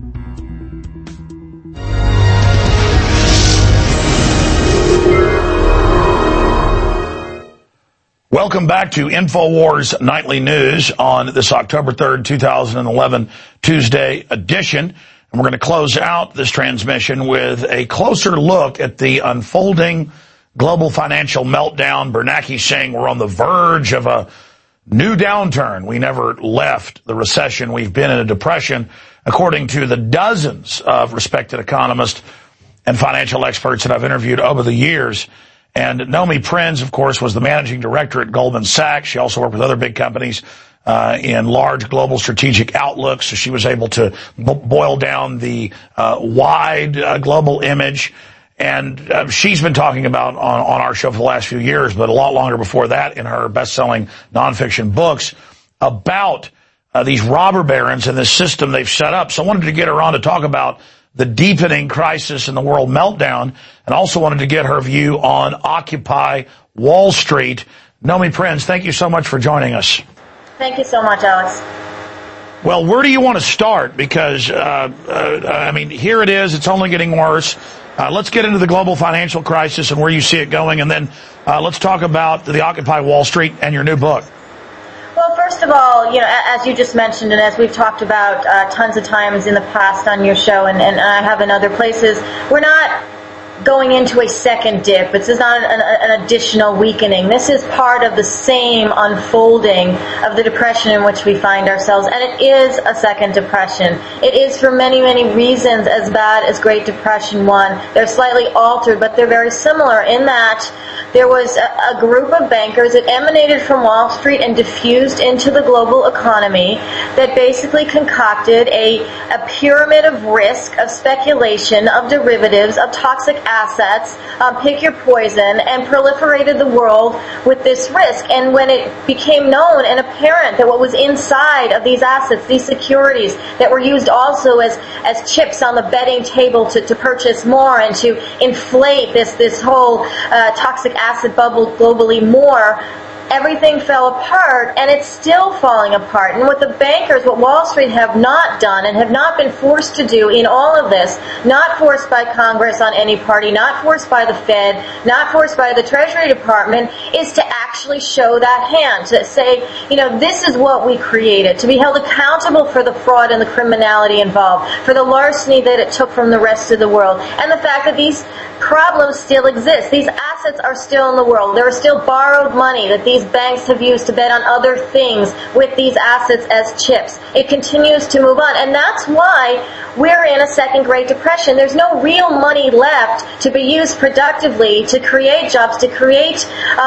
Welcome back to InfoWars Nightly News on this October 3rd, 2011 Tuesday edition. And we're going to close out this transmission with a closer look at the unfolding global financial meltdown. Bernanke saying we're on the verge of a new downturn. We never left the recession. We've been in a depression, according to the dozens of respected economists and financial experts that I've interviewed over the years. And Nomi Prinz, of course, was the managing director at Goldman Sachs. She also worked with other big companies in large global strategic outlooks. So she was able to boil down the wide global image. And she's been talking about on our show for the last few years, but a lot longer before that in her best-selling nonfiction books about these robber barons and this system they've set up. So I wanted to get her on to talk about the deepening crisis and the world meltdown, and also wanted to get her view on Occupy Wall Street. Nomi Prinz, thank you so much for joining us. Thank you so much, Alex. Well, where do you want to start? Because, I mean, here it is. It's only getting worse. Let's get into the global financial crisis and where you see it going, and then let's talk about the Occupy Wall Street and your new book. Well, first of all, as you just mentioned, and as we've talked about tons of times in the past on your show, and I have in other places, we're not going into a second dip. This is not an additional weakening. This is part of the same unfolding of the depression in which we find ourselves, and it is a second depression. It is for many, many reasons as bad as Great Depression 1. They're slightly altered, but they're very similar in that there was a group of bankers that emanated from Wall Street and diffused into the global economy that basically concocted a pyramid of risk, of speculation, of derivatives, of toxic assets, pick your poison, and proliferated the world with this risk. And when it became known and apparent that what was inside of these assets, these securities that were used also as chips on the betting table to purchase more and to inflate this whole toxic asset bubble globally more, everything fell apart, and it's still falling apart. And what the bankers, what Wall Street have not done and have not been forced to do in all of this, not forced by Congress on any party, not forced by the Fed, not forced by the Treasury Department, is to actually show that hand, to say, this is what we created, to be held accountable for the fraud and the criminality involved, for the larceny that it took from the rest of the world, and the fact that these problems still exist. These assets are still in the world. There is still borrowed money that these banks have used to bet on other things with these assets as chips. It continues to move on, and that's why we're in a second Great Depression. There's no real money left to be used productively to create jobs, to create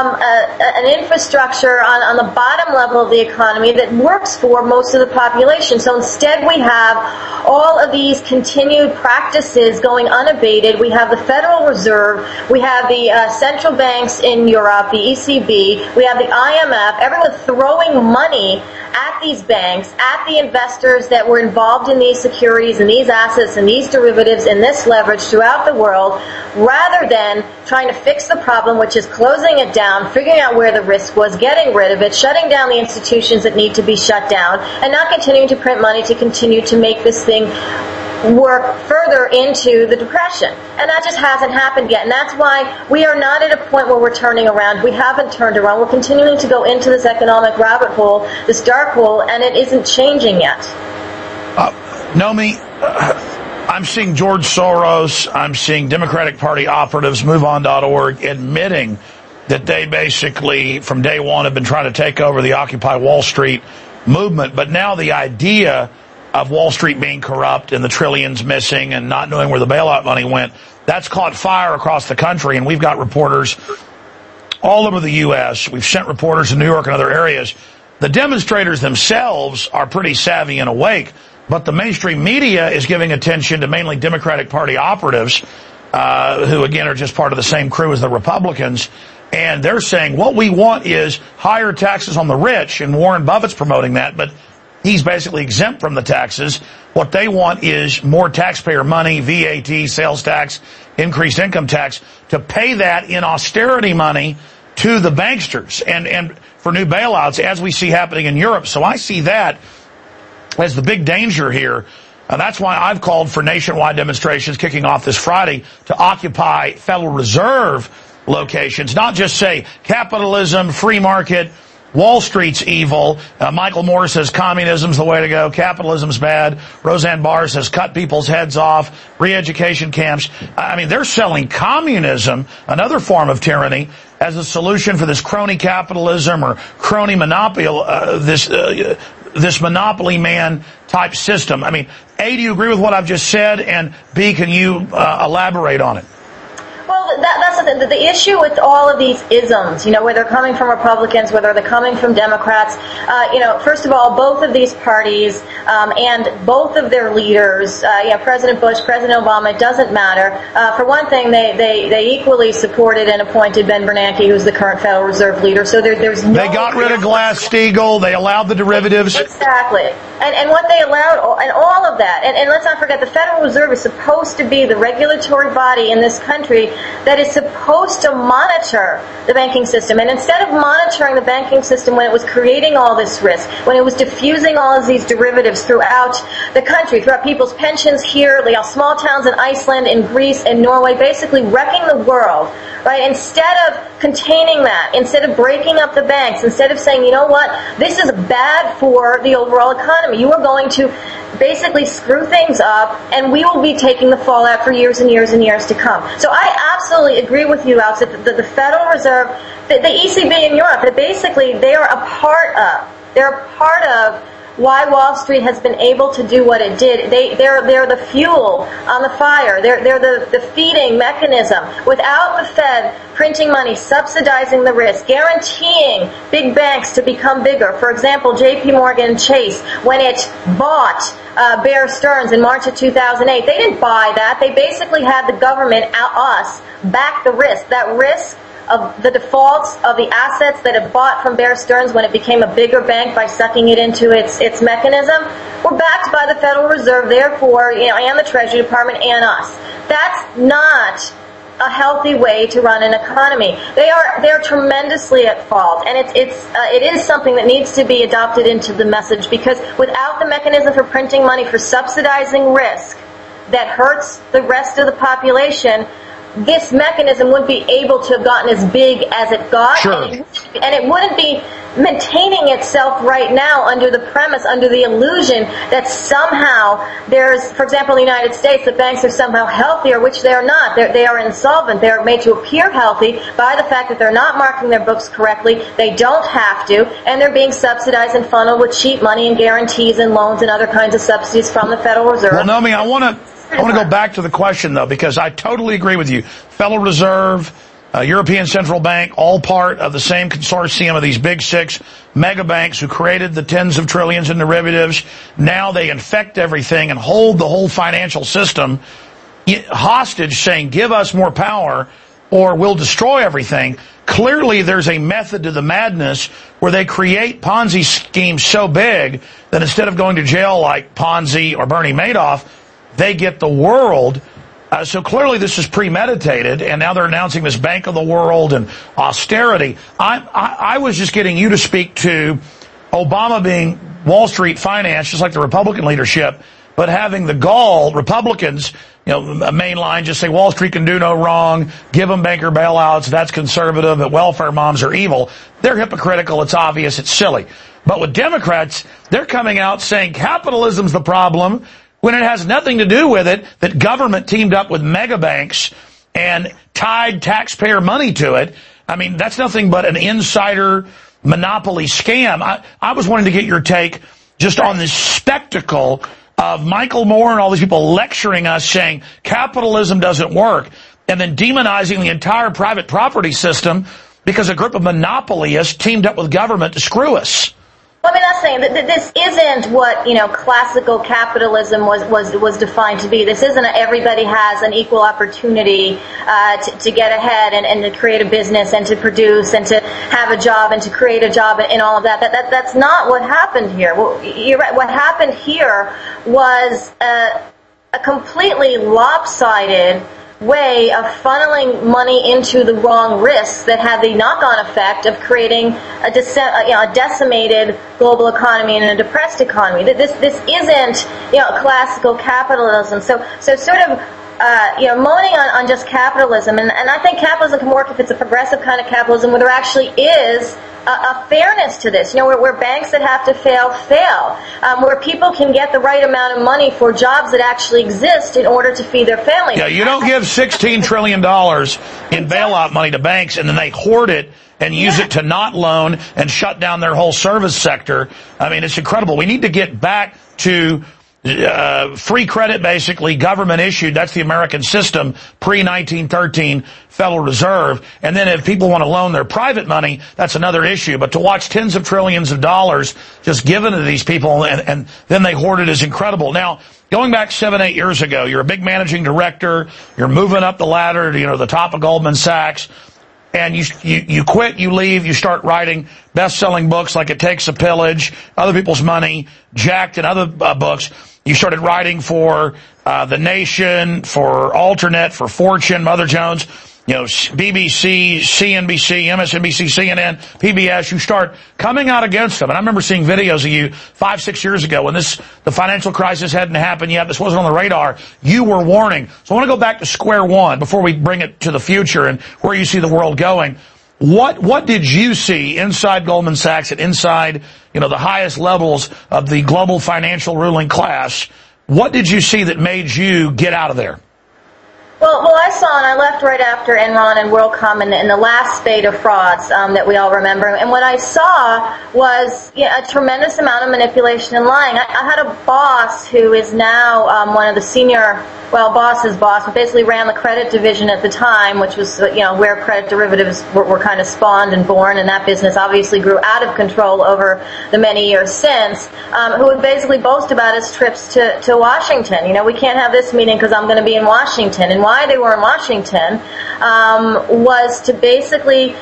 an infrastructure on the bottom level of the economy that works for most of the population. So instead we have all of these continued practices going unabated. We have the Federal Reserve, we have the central banks in Europe, the ECB, we have the IMF, everyone throwing money at these banks, at the investors that were involved in these securities and these assets and these derivatives and this leverage throughout the world, rather than trying to fix the problem, which is closing it down, figuring out where the risk was, getting rid of it, shutting down the institutions that need to be shut down, and not continuing to print money to continue to make this thing work further into the depression. And that just hasn't happened yet. And that's why we are not at a point where we're turning around. We haven't turned around. We're continuing to go into this economic rabbit hole, this dark hole, and it isn't changing yet. Nomi, I'm seeing George Soros, I'm seeing Democratic Party operatives, MoveOn.org, admitting that they basically, from day one, have been trying to take over the Occupy Wall Street movement. But now the idea of Wall Street being corrupt and the trillions missing and not knowing where the bailout money went, that's caught fire across the country. And we've got reporters all over the U.S. We've sent reporters to New York and other areas. The demonstrators themselves are pretty savvy and awake, but the mainstream media is giving attention to mainly Democratic Party operatives, who, again, are just part of the same crew as the Republicans. And they're saying what we want is higher taxes on the rich, and Warren Buffett's promoting that, but he's basically exempt from the taxes. What they want is more taxpayer money, VAT, sales tax, increased income tax, to pay that in austerity money to the banksters and for new bailouts, as we see happening in Europe. So I see that as the big danger here. That's why I've called for nationwide demonstrations kicking off this Friday to occupy Federal Reserve locations, not just say capitalism, free market, Wall Street's evil. Michael Moore says communism's the way to go. Capitalism's bad. Roseanne Barr says cut people's heads off. Re-education camps. I mean, they're selling communism, another form of tyranny, as a solution for this crony capitalism or crony monopoly, this monopoly man type system. I mean, A, do you agree with what I've just said? And B, can you elaborate on it? Well, that's the issue with all of these isms, whether they're coming from Republicans, whether they're coming from Democrats. First of all, both of these parties and both of their leaders, President Bush, President Obama, it doesn't matter. For one thing, they equally supported and appointed Ben Bernanke, who's the current Federal Reserve leader. So there's no... They got rid of Glass-Steagall. They allowed the derivatives. Exactly. And what they allowed, and all of that. And let's not forget, the Federal Reserve is supposed to be the regulatory body in this country that is supposed to monitor the banking system. And instead of monitoring the banking system when it was creating all this risk, when it was diffusing all of these derivatives throughout the country, throughout people's pensions here, small towns in Iceland, in Greece, in Norway, basically wrecking the world, right? Instead of containing that, instead of breaking up the banks, instead of saying, you know what, this is bad for the overall economy. You are going to basically screw things up, and we will be taking the fallout for years and years and years to come. So I absolutely agree with you, Alex, that the Federal Reserve, the ECB in Europe, that basically they are a part of why Wall Street has been able to do what it did. They're the fuel on the fire. They're the feeding mechanism. Without the Fed printing money, subsidizing the risk, guaranteeing big banks to become bigger. For example, J.P. Morgan Chase, when it bought Bear Stearns in March of 2008, they didn't buy that. They basically had the government, us, back the risk. That risk of the defaults of the assets that it bought from Bear Stearns when it became a bigger bank by sucking it into its mechanism were backed by the Federal Reserve, therefore, and the Treasury Department and us. That's not a healthy way to run an economy. They're tremendously at fault, and it is something that needs to be adopted into the message, because without the mechanism for printing money for subsidizing risk that hurts the rest of the population, this mechanism wouldn't be able to have gotten as big as it got. Sure. And it wouldn't be maintaining itself right now under the premise, under the illusion that somehow there's, for example, in the United States, the banks are somehow healthier, which they are not. They are insolvent. They are made to appear healthy by the fact that they're not marking their books correctly. They don't have to, and they're being subsidized and funneled with cheap money and guarantees and loans and other kinds of subsidies from the Federal Reserve. Well, Nomi, I want to go back to the question, though, because I totally agree with you. Federal Reserve, European Central Bank, all part of the same consortium of these big six mega banks who created the tens of trillions in derivatives. Now they infect everything and hold the whole financial system hostage, saying, give us more power or we'll destroy everything. Clearly there's a method to the madness where they create Ponzi schemes so big that instead of going to jail like Ponzi or Bernie Madoff, they get the world. So clearly this is premeditated, and now they're announcing this Bank of the World and austerity. I was just getting you to speak to Obama being Wall Street finance, just like the Republican leadership, but having the gall, Republicans, mainline, just say Wall Street can do no wrong, give them banker bailouts, that's conservative, that welfare moms are evil. They're hypocritical, it's obvious, it's silly. But with Democrats, they're coming out saying capitalism's the problem, when it has nothing to do with it, that government teamed up with mega banks and tied taxpayer money to it. I mean, that's nothing but an insider monopoly scam. I was wanting to get your take just on this spectacle of Michael Moore and all these people lecturing us saying capitalism doesn't work, and then demonizing the entire private property system because a group of monopolists teamed up with government to screw us. Well, I mean, that's saying that this isn't what, classical capitalism was defined to be. This isn't everybody has an equal opportunity to get ahead and to create a business and to produce and to have a job and to create a job and all of that. That's not what happened here. Well, you're right. What happened here was a completely lopsided way of funneling money into the wrong risks that had the knock-on effect of creating a decimated global economy and a depressed economy. This isn't classical capitalism. So sort of moaning on just capitalism, and I think capitalism can work if it's a progressive kind of capitalism where there actually is a fairness to this, where banks that have to fail, where people can get the right amount of money for jobs that actually exist in order to feed their families. Yeah, you don't give $16 trillion in bailout money to banks and then they hoard it and use it to not loan and shut down their whole service sector. I mean, it's incredible. We need to get back to free credit, basically, government issued. That's the American system, pre-1913 Federal Reserve. And then if people want to loan their private money, that's another issue. But to watch tens of trillions of dollars just given to these people and then they hoard it is incredible. Now, going back 7-8 years ago, you're a big managing director, you're moving up the ladder to, the top of Goldman Sachs. And you quit, you leave, you start writing best-selling books like It Takes a Pillage, Other People's Money, Jacked, and other books. You started writing for The Nation, for Alternate, for Fortune, Mother Jones, BBC, CNBC, MSNBC, CNN, PBS. You start coming out against them. And I remember seeing videos of you 5-6 years ago when the financial crisis hadn't happened yet. This wasn't on the radar. You were warning. So I want to go back to square one before we bring it to the future and where you see the world going. What did you see inside Goldman Sachs and inside, the highest levels of the global financial ruling class? What did you see that made you get out of there? Well, I saw, and I left right after Enron and WorldCom in the last spate of frauds that we all remember. And what I saw was a tremendous amount of manipulation and lying. I had a boss who is now one of the senior, boss's boss, but basically ran the credit division at the time, which was where credit derivatives were kind of spawned and born, and that business obviously grew out of control over the many years since, who would basically boast about his trips to Washington. We can't have this meeting because I'm going to be in Washington. And why they were in Washington was to basically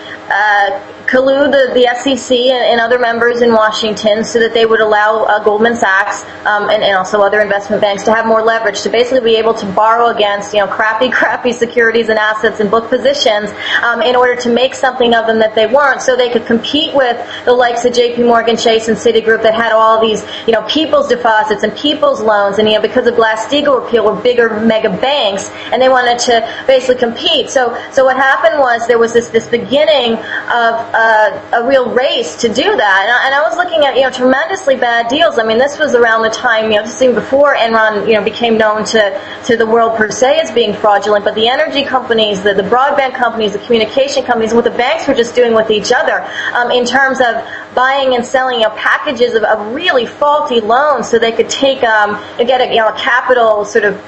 collude the SEC and other members in Washington so that they would allow Goldman Sachs and also other investment banks to have more leverage, to basically be able to borrow against crappy securities and assets and book positions in order to make something of them that they weren't, so they could compete with the likes of J.P. Morgan Chase and Citigroup that had all these people's deposits and people's loans, and because of Glass-Steagall repeal were bigger mega banks, and they wanted to basically compete. So what happened was there was this beginning of a real race to do that, and I was looking at tremendously bad deals. I mean, this was around the time this is even before Enron became known to the world per se as being fraudulent, but the energy companies, the broadband companies, the communication companies, and what the banks were just doing with each other in terms of buying and selling packages of really faulty loans so they could take get a capital sort of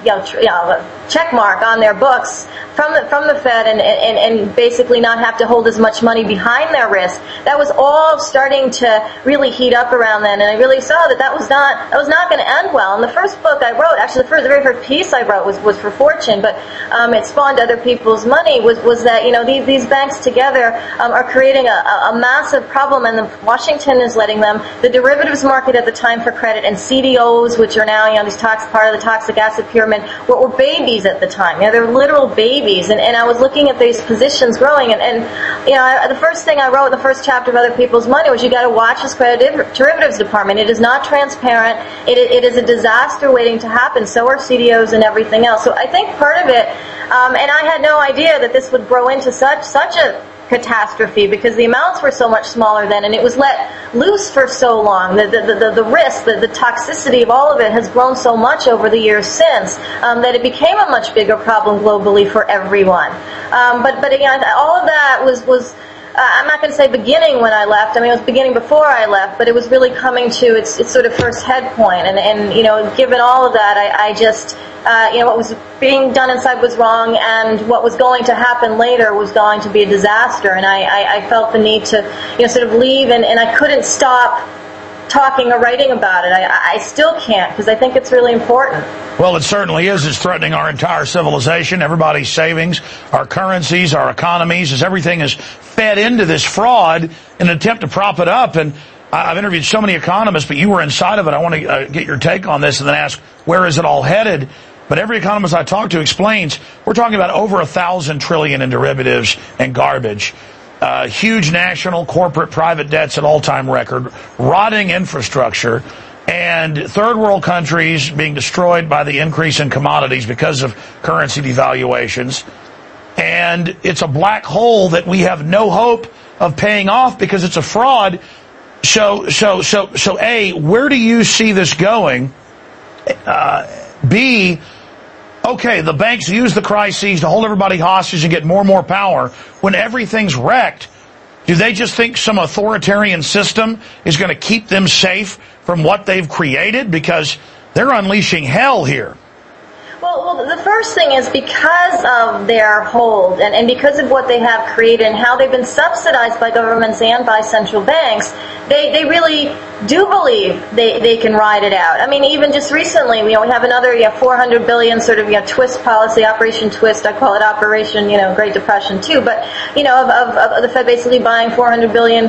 check mark on their books from the Fed and basically not have to hold as much money behind their risk. That was all starting to really heat up around then, and I really saw that was not going to end well. And the first book I wrote, actually the very first piece I wrote was for Fortune, but it spawned other people's money, was that these banks together are creating a massive problem, and Washington is letting them. The derivatives market at the time for credit and CDOs, which are now these part of the toxic asset pyramid, were babies at the time. They're literal babies, and I was looking at these positions growing, and the first thing I wrote in the first chapter of Other People's Money was you got to watch this credit derivatives department. It is not transparent. It is a disaster waiting to happen. So are CDOs and everything else. So I think part of it, and I had no idea that this would grow into such a catastrophe because the amounts were so much smaller then, and it was let loose for so long. The risk, the toxicity of all of it has grown so much over the years since that it became a much bigger problem globally for everyone. But again, all of that was I'm not going to say beginning when I left. I mean, it was beginning before I left, but it was really coming to its sort of first head point. And given all of that, I just what was being done inside was wrong, and what was going to happen later was going to be a disaster. And I felt the need to sort of leave, and I couldn't stop talking or writing about it. I still can't, because I think it's really important. Well, it certainly is. It's threatening our entire civilization, everybody's savings, our currencies, our economies, as everything is fed into this fraud in an attempt to prop it up. And I've interviewed so many economists, but you were inside of it. I want to get your take on this and then ask, where is it all headed? But every economist I talk to explains we're talking about over 1,000 trillion in derivatives and garbage. Huge national, corporate, private debts at all-time record, rotting infrastructure, and third world countries being destroyed by the increase in commodities because of currency devaluations. And it's a black hole that we have no hope of paying off because it's a fraud. So A, where do you see this going? B, okay, the banks use the crises to hold everybody hostage and get more and more power. When everything's wrecked, Do they just think some authoritarian system is going to keep them safe from what they've created? Because they're unleashing hell here. Well, the first thing is because of their hold and because of what they have created and how they've been subsidized by governments and by central banks, they really do believe they can ride it out. I mean, even just recently, we have another $400 billion sort of twist policy, Operation Twist. I call it Operation Great Depression too. But of the Fed basically buying $400 billion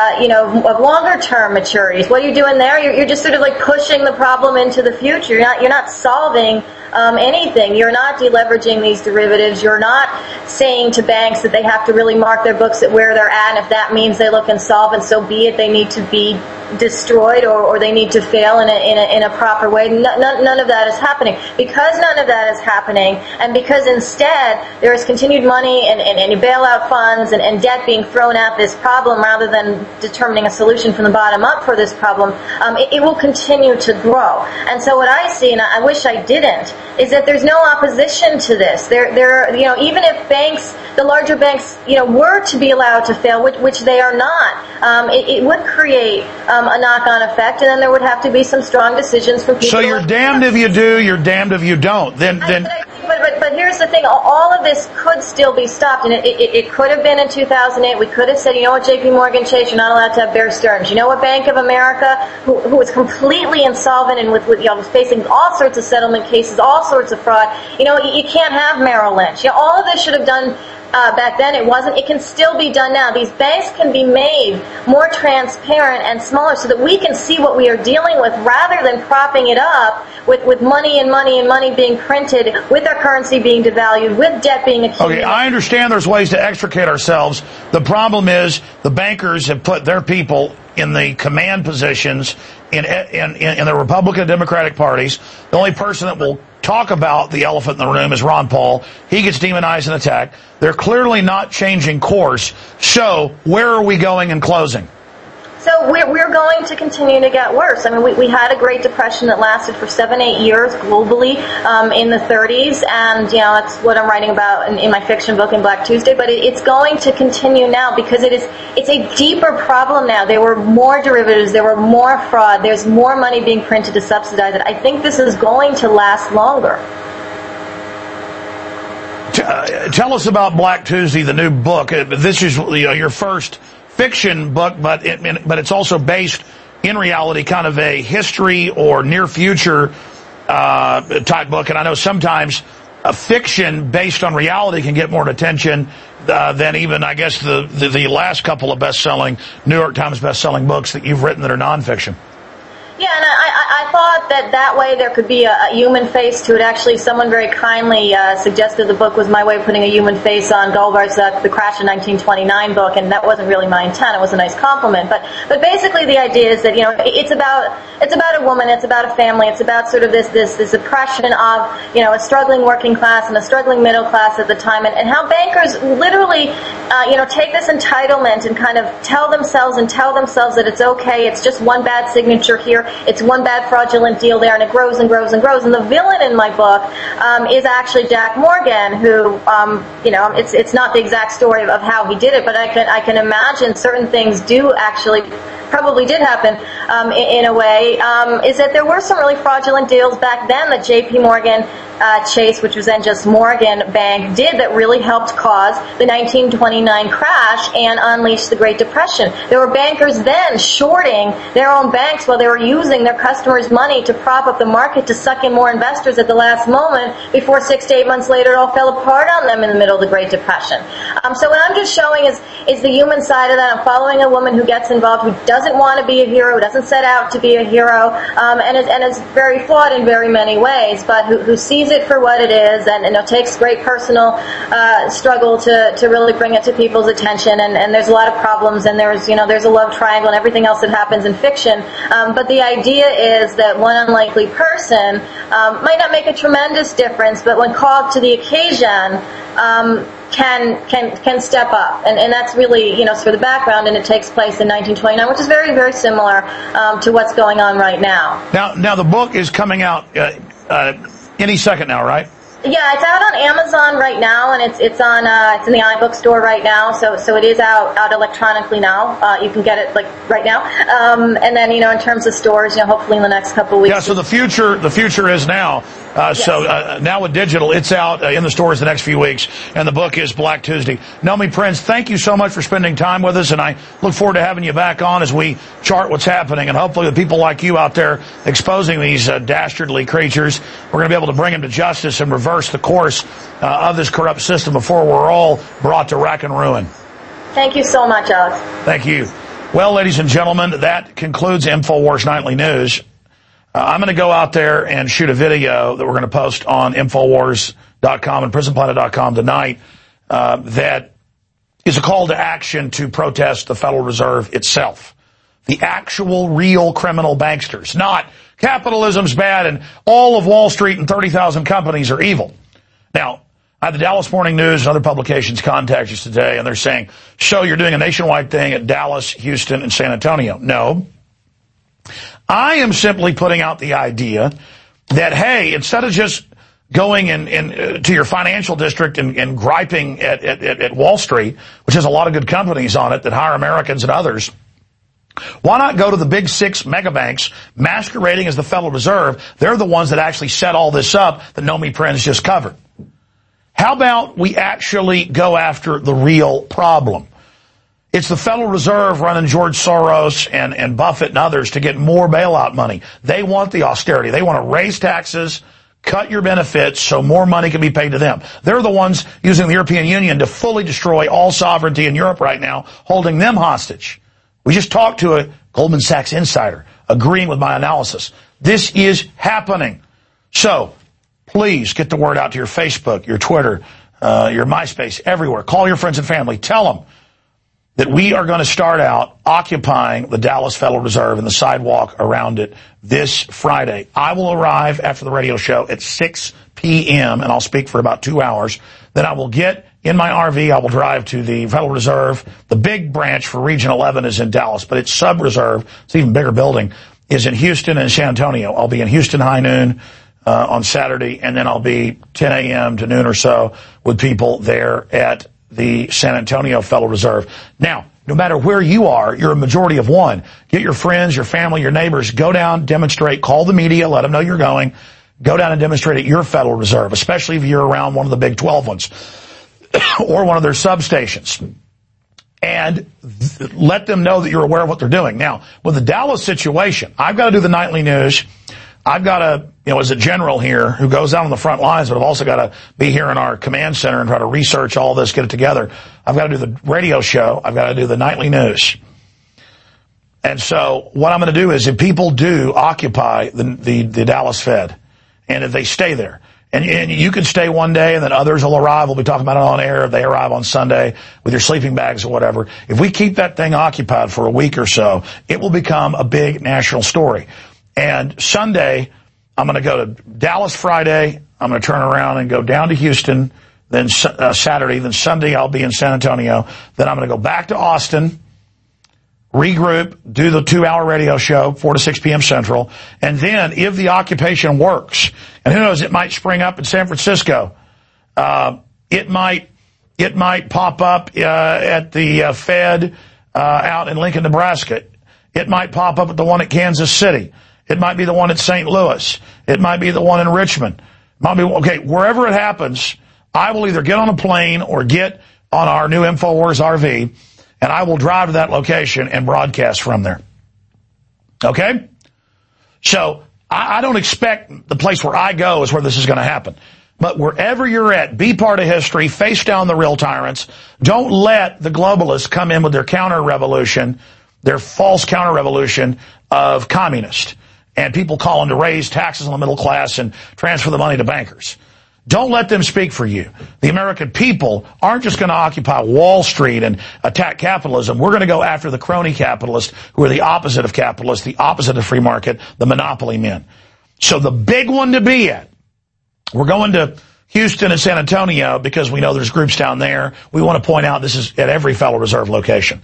of longer term maturities. What are you doing there? You're just sort of like pushing the problem into the future. You're not solving anything. You're not deleveraging these derivatives. You're not saying to banks that they have to really mark their books at where they're at, and if that means they look insolvent, so be it. They need to be destroyed or they need to fail in a proper way. None of that is happening. Because none of that is happening, and because instead there is continued money and bailout funds and debt being thrown at this problem rather than determining a solution from the bottom up for this problem, it will continue to grow. And so what I see, and I wish I didn't, is that there's no opposition to this. Even if banks, the larger banks, were to be allowed to fail, which they are not, it would create a knock-on effect, and then there would have to be some strong decisions from people. So you're damned if you do, you're damned if you don't. But here's the thing: all of this could still be stopped, and it could have been in 2008. We could have said, J.P. Morgan Chase, you're not allowed to have Bear Stearns. Bank of America, who was completely insolvent and with facing all sorts of settlement cases, all sorts of fraud. You can't have Merrill Lynch. All of this should have done. Back then it wasn't. It can still be done now. These banks can be made more transparent and smaller so that we can see what we are dealing with rather than propping it up with money and money and money being printed, with our currency being devalued, with debt being accumulated. Okay, I understand there's ways to extricate ourselves. The problem is the bankers have put their people in the command positions in the Republican and Democratic parties. The only person that will talk about the elephant in the room is Ron Paul. He gets demonized and attacked. They're clearly not changing course. So where are we going in closing? So we're going to continue to get worse. I mean, we had a Great Depression that lasted for 7-8 years globally in the 30s, and that's what I'm writing about in my fiction book in Black Tuesday. But it's going to continue now because it's a deeper problem now. There were more derivatives, there were more fraud, there's more money being printed to subsidize it. I think this is going to last longer. Tell us about Black Tuesday, the new book. This is your first fiction book, but it's also based in reality, kind of a history or near future type book. And I know sometimes a fiction based on reality can get more attention than even, I guess, the last couple of best-selling New York Times best-selling books that you've written that are nonfiction. Yeah, and I thought that way there could be a human face to it. Actually, someone very kindly suggested the book was my way of putting a human face on Goldgar's The Crash in 1929 book, and that wasn't really my intent. It was a nice compliment. But basically the idea is that, it's about a woman, it's about a family, it's about sort of this oppression of, a struggling working class and a struggling middle class at the time, and how bankers literally, take this entitlement and kind of tell themselves that it's okay, it's just one bad signature here, it's one bad fraudulent deal there, and it grows and grows and grows. And the villain in my book is actually Jack Morgan, who, it's not the exact story of how he did it, but I can imagine certain things probably did happen in a way, is that there were some really fraudulent deals back then that J.P. Morgan Chase, which was then just Morgan Bank, did that really helped cause the 1929 crash and unleash the Great Depression. There were bankers then shorting their own banks while they were using their customers' money to prop up the market to suck in more investors at the last moment before 6 to 8 months later it all fell apart on them in the middle of the Great Depression. So what I'm just showing is the human side of that. I'm following a woman who gets involved, who doesn't want to be a hero, who doesn't set out to be a hero, and is very flawed in very many ways, but who sees it for what it is, and takes great personal struggle to really bring it to people's attention. And there's a lot of problems, and there's a love triangle and everything else that happens in fiction. But the idea is that one unlikely person might not make a tremendous difference, but when called to the occasion, can step up, and that's really sort of the background, and it takes place in 1929, which is very, very similar to what's going on right now. Now the book is coming out any second now, right? Yeah, it's out on Amazon right now, and it's in the iBook store right now. So it is out electronically now. You can get it like right now. And then in terms of stores, hopefully in the next couple of weeks. Yeah. So the future is now. Yes. So now with digital, it's out in the stores the next few weeks, and the book is Black Tuesday. Nomi Prince, thank you so much for spending time with us, and I look forward to having you back on as we chart what's happening, and hopefully the people like you out there exposing these dastardly creatures, we're going to be able to bring them to justice and reverse the course of this corrupt system before we're all brought to rack and ruin. Thank you so much, Alex. Thank you. Well, ladies and gentlemen, that concludes InfoWars Nightly News. I'm going to go out there and shoot a video that we're going to post on InfoWars.com and PrisonPlanet.com tonight that is a call to action to protest the Federal Reserve itself. The actual, real criminal banksters. Not capitalism's bad and all of Wall Street and 30,000 companies are evil. Now, I had the Dallas Morning News and other publications contact us today, and they're saying, so you're doing a nationwide thing at Dallas, Houston, and San Antonio. No. I am simply putting out the idea that, hey, instead of just going in to your financial district and griping at Wall Street, which has a lot of good companies on it that hire Americans and others, why not go to the big 6 mega banks masquerading as the Federal Reserve? They're the ones that actually set all this up that Nomi Prince just covered. How about we actually go after the real problem? It's the Federal Reserve running George Soros and Buffett and others to get more bailout money. They want the austerity. They want to raise taxes, cut your benefits so more money can be paid to them. They're the ones using the European Union to fully destroy all sovereignty in Europe right now, holding them hostage. We just talked to a Goldman Sachs insider agreeing with my analysis. This is happening. So please get the word out to your Facebook, your Twitter, your MySpace, everywhere. Call your friends and family. Tell them that we are going to start out occupying the Dallas Federal Reserve and the sidewalk around it this Friday. I will arrive after the radio show at 6 p.m., and I'll speak for about 2 hours. Then I will get in my RV. I will drive to the Federal Reserve. The big branch for Region 11 is in Dallas, but its sub-reserve, it's an even bigger building, is in Houston and San Antonio. I'll be in Houston high noon on Saturday, and then I'll be 10 a.m. to noon or so with people there at the San Antonio Federal Reserve. Now, no matter where you are, you're a majority of one. Get your friends, your family, your neighbors, go down, demonstrate, call the media, let them know you're going. Go down and demonstrate at your Federal Reserve, especially if you're around one of the big 12 ones or one of their substations. And let them know that you're aware of what they're doing. Now, with the Dallas situation, I've got to do the nightly news. I've got to, as a general here who goes out on the front lines, but I've also got to be here in our command center and try to research all this, get it together. I've got to do the radio show. I've got to do the nightly news. And so what I'm going to do is if people do occupy the Dallas Fed, and if they stay there, and you can stay one day and then others will arrive. We'll be talking about it on air. If they arrive on Sunday with your sleeping bags or whatever. If we keep that thing occupied for a week or so, it will become a big national story. And Sunday, I'm going to go to Dallas Friday. I'm going to turn around and go down to Houston. Then Saturday. Then Sunday, I'll be in San Antonio. Then I'm going to go back to Austin, regroup, do the 2-hour radio show, 4 to 6 p.m. Central. And then if the occupation works, and who knows, it might spring up in San Francisco. It might pop up at the Fed out in Lincoln, Nebraska. It might pop up at the one at Kansas City. It might be the one at St. Louis. It might be the one in Richmond. It might be, okay, wherever it happens, I will either get on a plane or get on our new InfoWars RV, and I will drive to that location and broadcast from there. Okay? So I don't expect the place where I go is where this is going to happen. But wherever you're at, be part of history, face down the real tyrants. Don't let the globalists come in with their counter-revolution, their false counter-revolution of communist. And people calling to raise taxes on the middle class and transfer the money to bankers. Don't let them speak for you. The American people aren't just going to occupy Wall Street and attack capitalism. We're going to go after the crony capitalists who are the opposite of capitalists, the opposite of free market, the monopoly men. So the big one to be at, we're going to Houston and San Antonio because we know there's groups down there. We want to point out this is at every Federal Reserve location.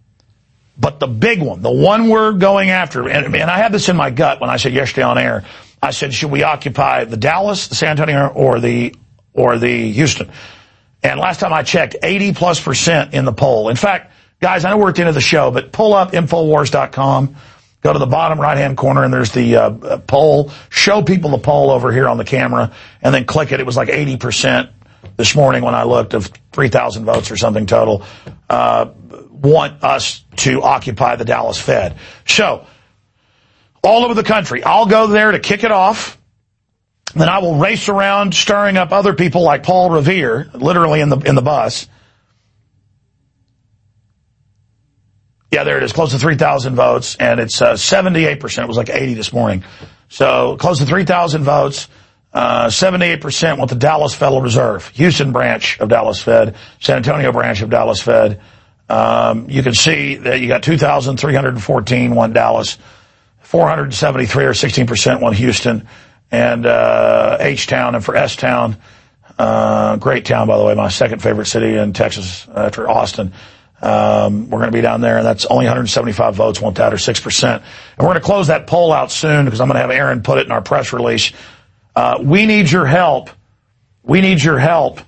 But the big one, the one we're going after, and I had this in my gut when I said yesterday on air, I said, should we occupy the Dallas, the San Antonio, or the Houston? And last time I checked, 80+% in the poll. In fact, guys, I know we're at the end of the show, but pull up Infowars.com. Go to the bottom right-hand corner, and there's the poll. Show people the poll over here on the camera, and then click it. It was like 80% this morning when I looked, of 3,000 votes or something total, want us to occupy the Dallas Fed. So, all over the country, I'll go there to kick it off. Then I will race around stirring up other people like Paul Revere, literally in the bus. Yeah, there it is, close to 3,000 votes, and it's 78%. It was like 80 this morning. So close to 3,000 votes, 78% want the Dallas Federal Reserve, Houston branch of Dallas Fed, San Antonio branch of Dallas Fed. You can see that you got 2,314 want Dallas, 473 or 16% want Houston, and H-Town, and for S-Town, great town, by the way, my second favorite city in Texas after Austin. We're going to be down there, and that's only 175 votes want that, or 6%. And we're going to close that poll out soon because I'm going to have Aaron put it in our press release. We need your help. We need your help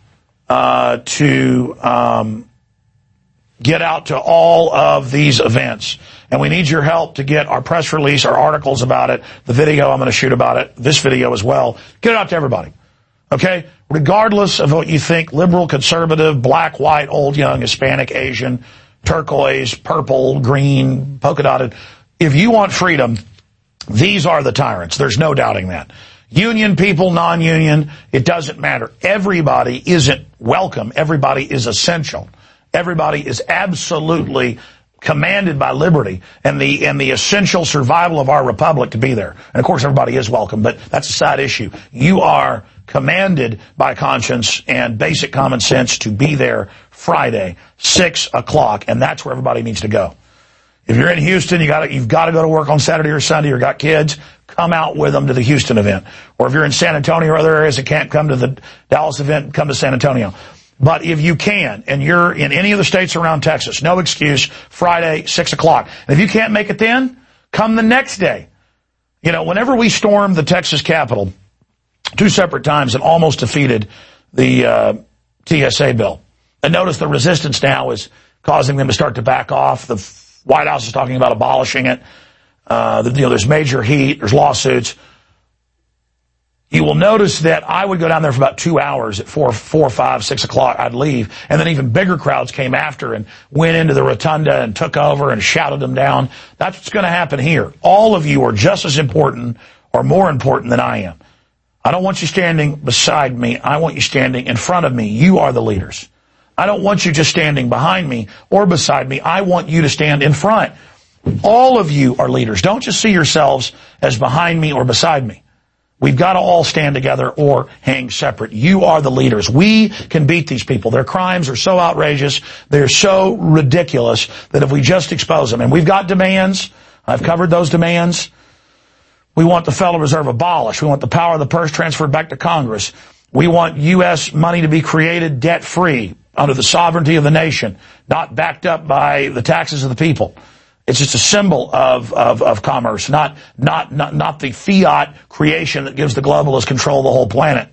to get out to all of these events. And we need your help to get our press release, our articles about it, the video I'm going to shoot about it, this video as well. Get it out to everybody. Okay? Regardless of what you think, liberal, conservative, black, white, old, young, Hispanic, Asian, turquoise, purple, green, polka dotted. If you want freedom, these are the tyrants. There's no doubting that. Union people, non-union, it doesn't matter. Everybody isn't welcome. Everybody is essential. Everybody is absolutely commanded by liberty and the essential survival of our republic to be there. And of course everybody is welcome, but that's a side issue. You are commanded by conscience and basic common sense to be there Friday, 6 o'clock, and that's where everybody needs to go. If you're in Houston, you've got to go to work on Saturday or Sunday, or got kids, come out with them to the Houston event. Or if you're in San Antonio or other areas that can't come to the Dallas event, come to San Antonio. But if you can, and you're in any of the states around Texas, no excuse, Friday, 6 o'clock. And if you can't make it then, come the next day. You know, whenever we stormed the Texas Capitol 2 separate times and almost defeated the TSA bill. And notice the resistance now is causing them to start to back off. The White House is talking about abolishing it. There's major heat, there's lawsuits. You will notice that I would go down there for about 2 hours at 4, 5, 6 o'clock. I'd leave. And then even bigger crowds came after and went into the rotunda and took over and shouted them down. That's what's going to happen here. All of you are just as important or more important than I am. I don't want you standing beside me. I want you standing in front of me. You are the leaders. I don't want you just standing behind me or beside me. I want you to stand in front. All of you are leaders. Don't just see yourselves as behind me or beside me. We've got to all stand together or hang separate. You are the leaders. We can beat these people. Their crimes are so outrageous. They're so ridiculous that if we just expose them, and we've got demands, I've covered those demands. We want the Federal Reserve abolished. We want the power of the purse transferred back to Congress. We want U.S. money to be created debt-free under the sovereignty of the nation, not backed up by the taxes of the people. It's just a symbol of commerce, not the fiat creation that gives the globalists control of the whole planet.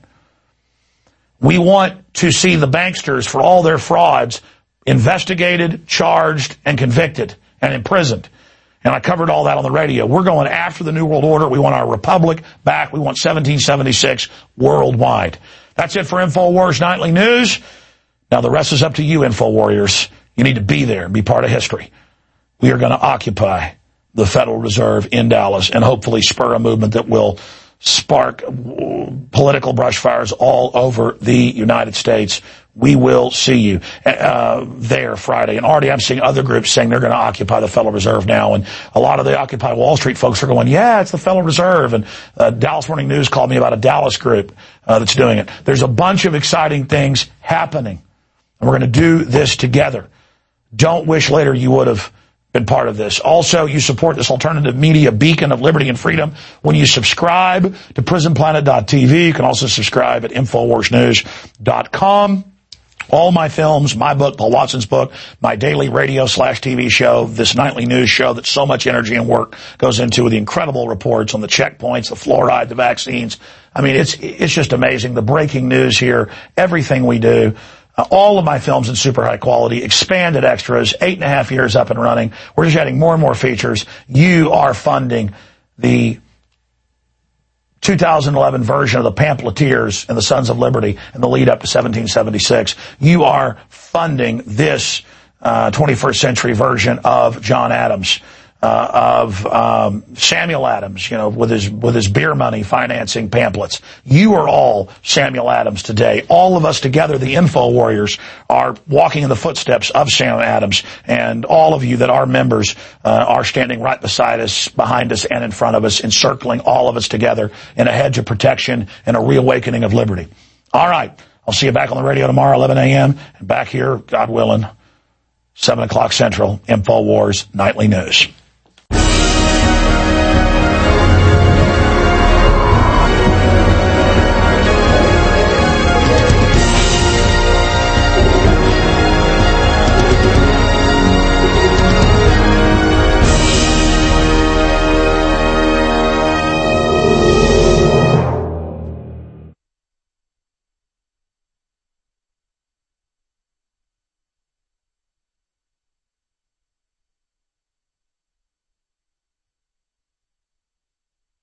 We want to see the banksters, for all their frauds, investigated, charged, and convicted, and imprisoned. And I covered all that on the radio. We're going after the New World Order. We want our republic back. We want 1776 worldwide. That's it for InfoWars Nightly News. Now the rest is up to you, Info Warriors. You need to be there and be part of history. We are going to occupy the Federal Reserve in Dallas and hopefully spur a movement that will spark political brush fires all over the United States. We will see you there Friday. And already I'm seeing other groups saying they're going to occupy the Federal Reserve now. And a lot of the Occupy Wall Street folks are going, yeah, it's the Federal Reserve. And Dallas Morning News called me about a Dallas group that's doing it. There's a bunch of exciting things happening. And we're going to do this together. Don't wish later you would have been part of this. Also, you support this alternative media beacon of liberty and freedom when you subscribe to PrisonPlanet.tv. You can also subscribe at InfoWarsNews.com. All my films, my book, Paul Watson's book, my daily radio/TV show, this nightly news show that so much energy and work goes into, with the incredible reports on the checkpoints, the fluoride, the vaccines. I mean, it's just amazing. The breaking news here, everything we do. All of my films in super high quality, expanded extras, 8.5 years up and running. We're just adding more and more features. You are funding the 2011 version of the Pamphleteers and the Sons of Liberty in the lead up to 1776. You are funding this 21st century version of John Adams, of Samuel Adams, with his beer money financing pamphlets. You are all Samuel Adams today. All of us together, the Info Warriors, are walking in the footsteps of Samuel Adams, and all of you that are members are standing right beside us, behind us, and in front of us, encircling all of us together in a hedge of protection and a reawakening of liberty. All right. I'll see you back on the radio tomorrow, 11 a.m., and back here, God willing, 7 o'clock Central, InfoWars Nightly News.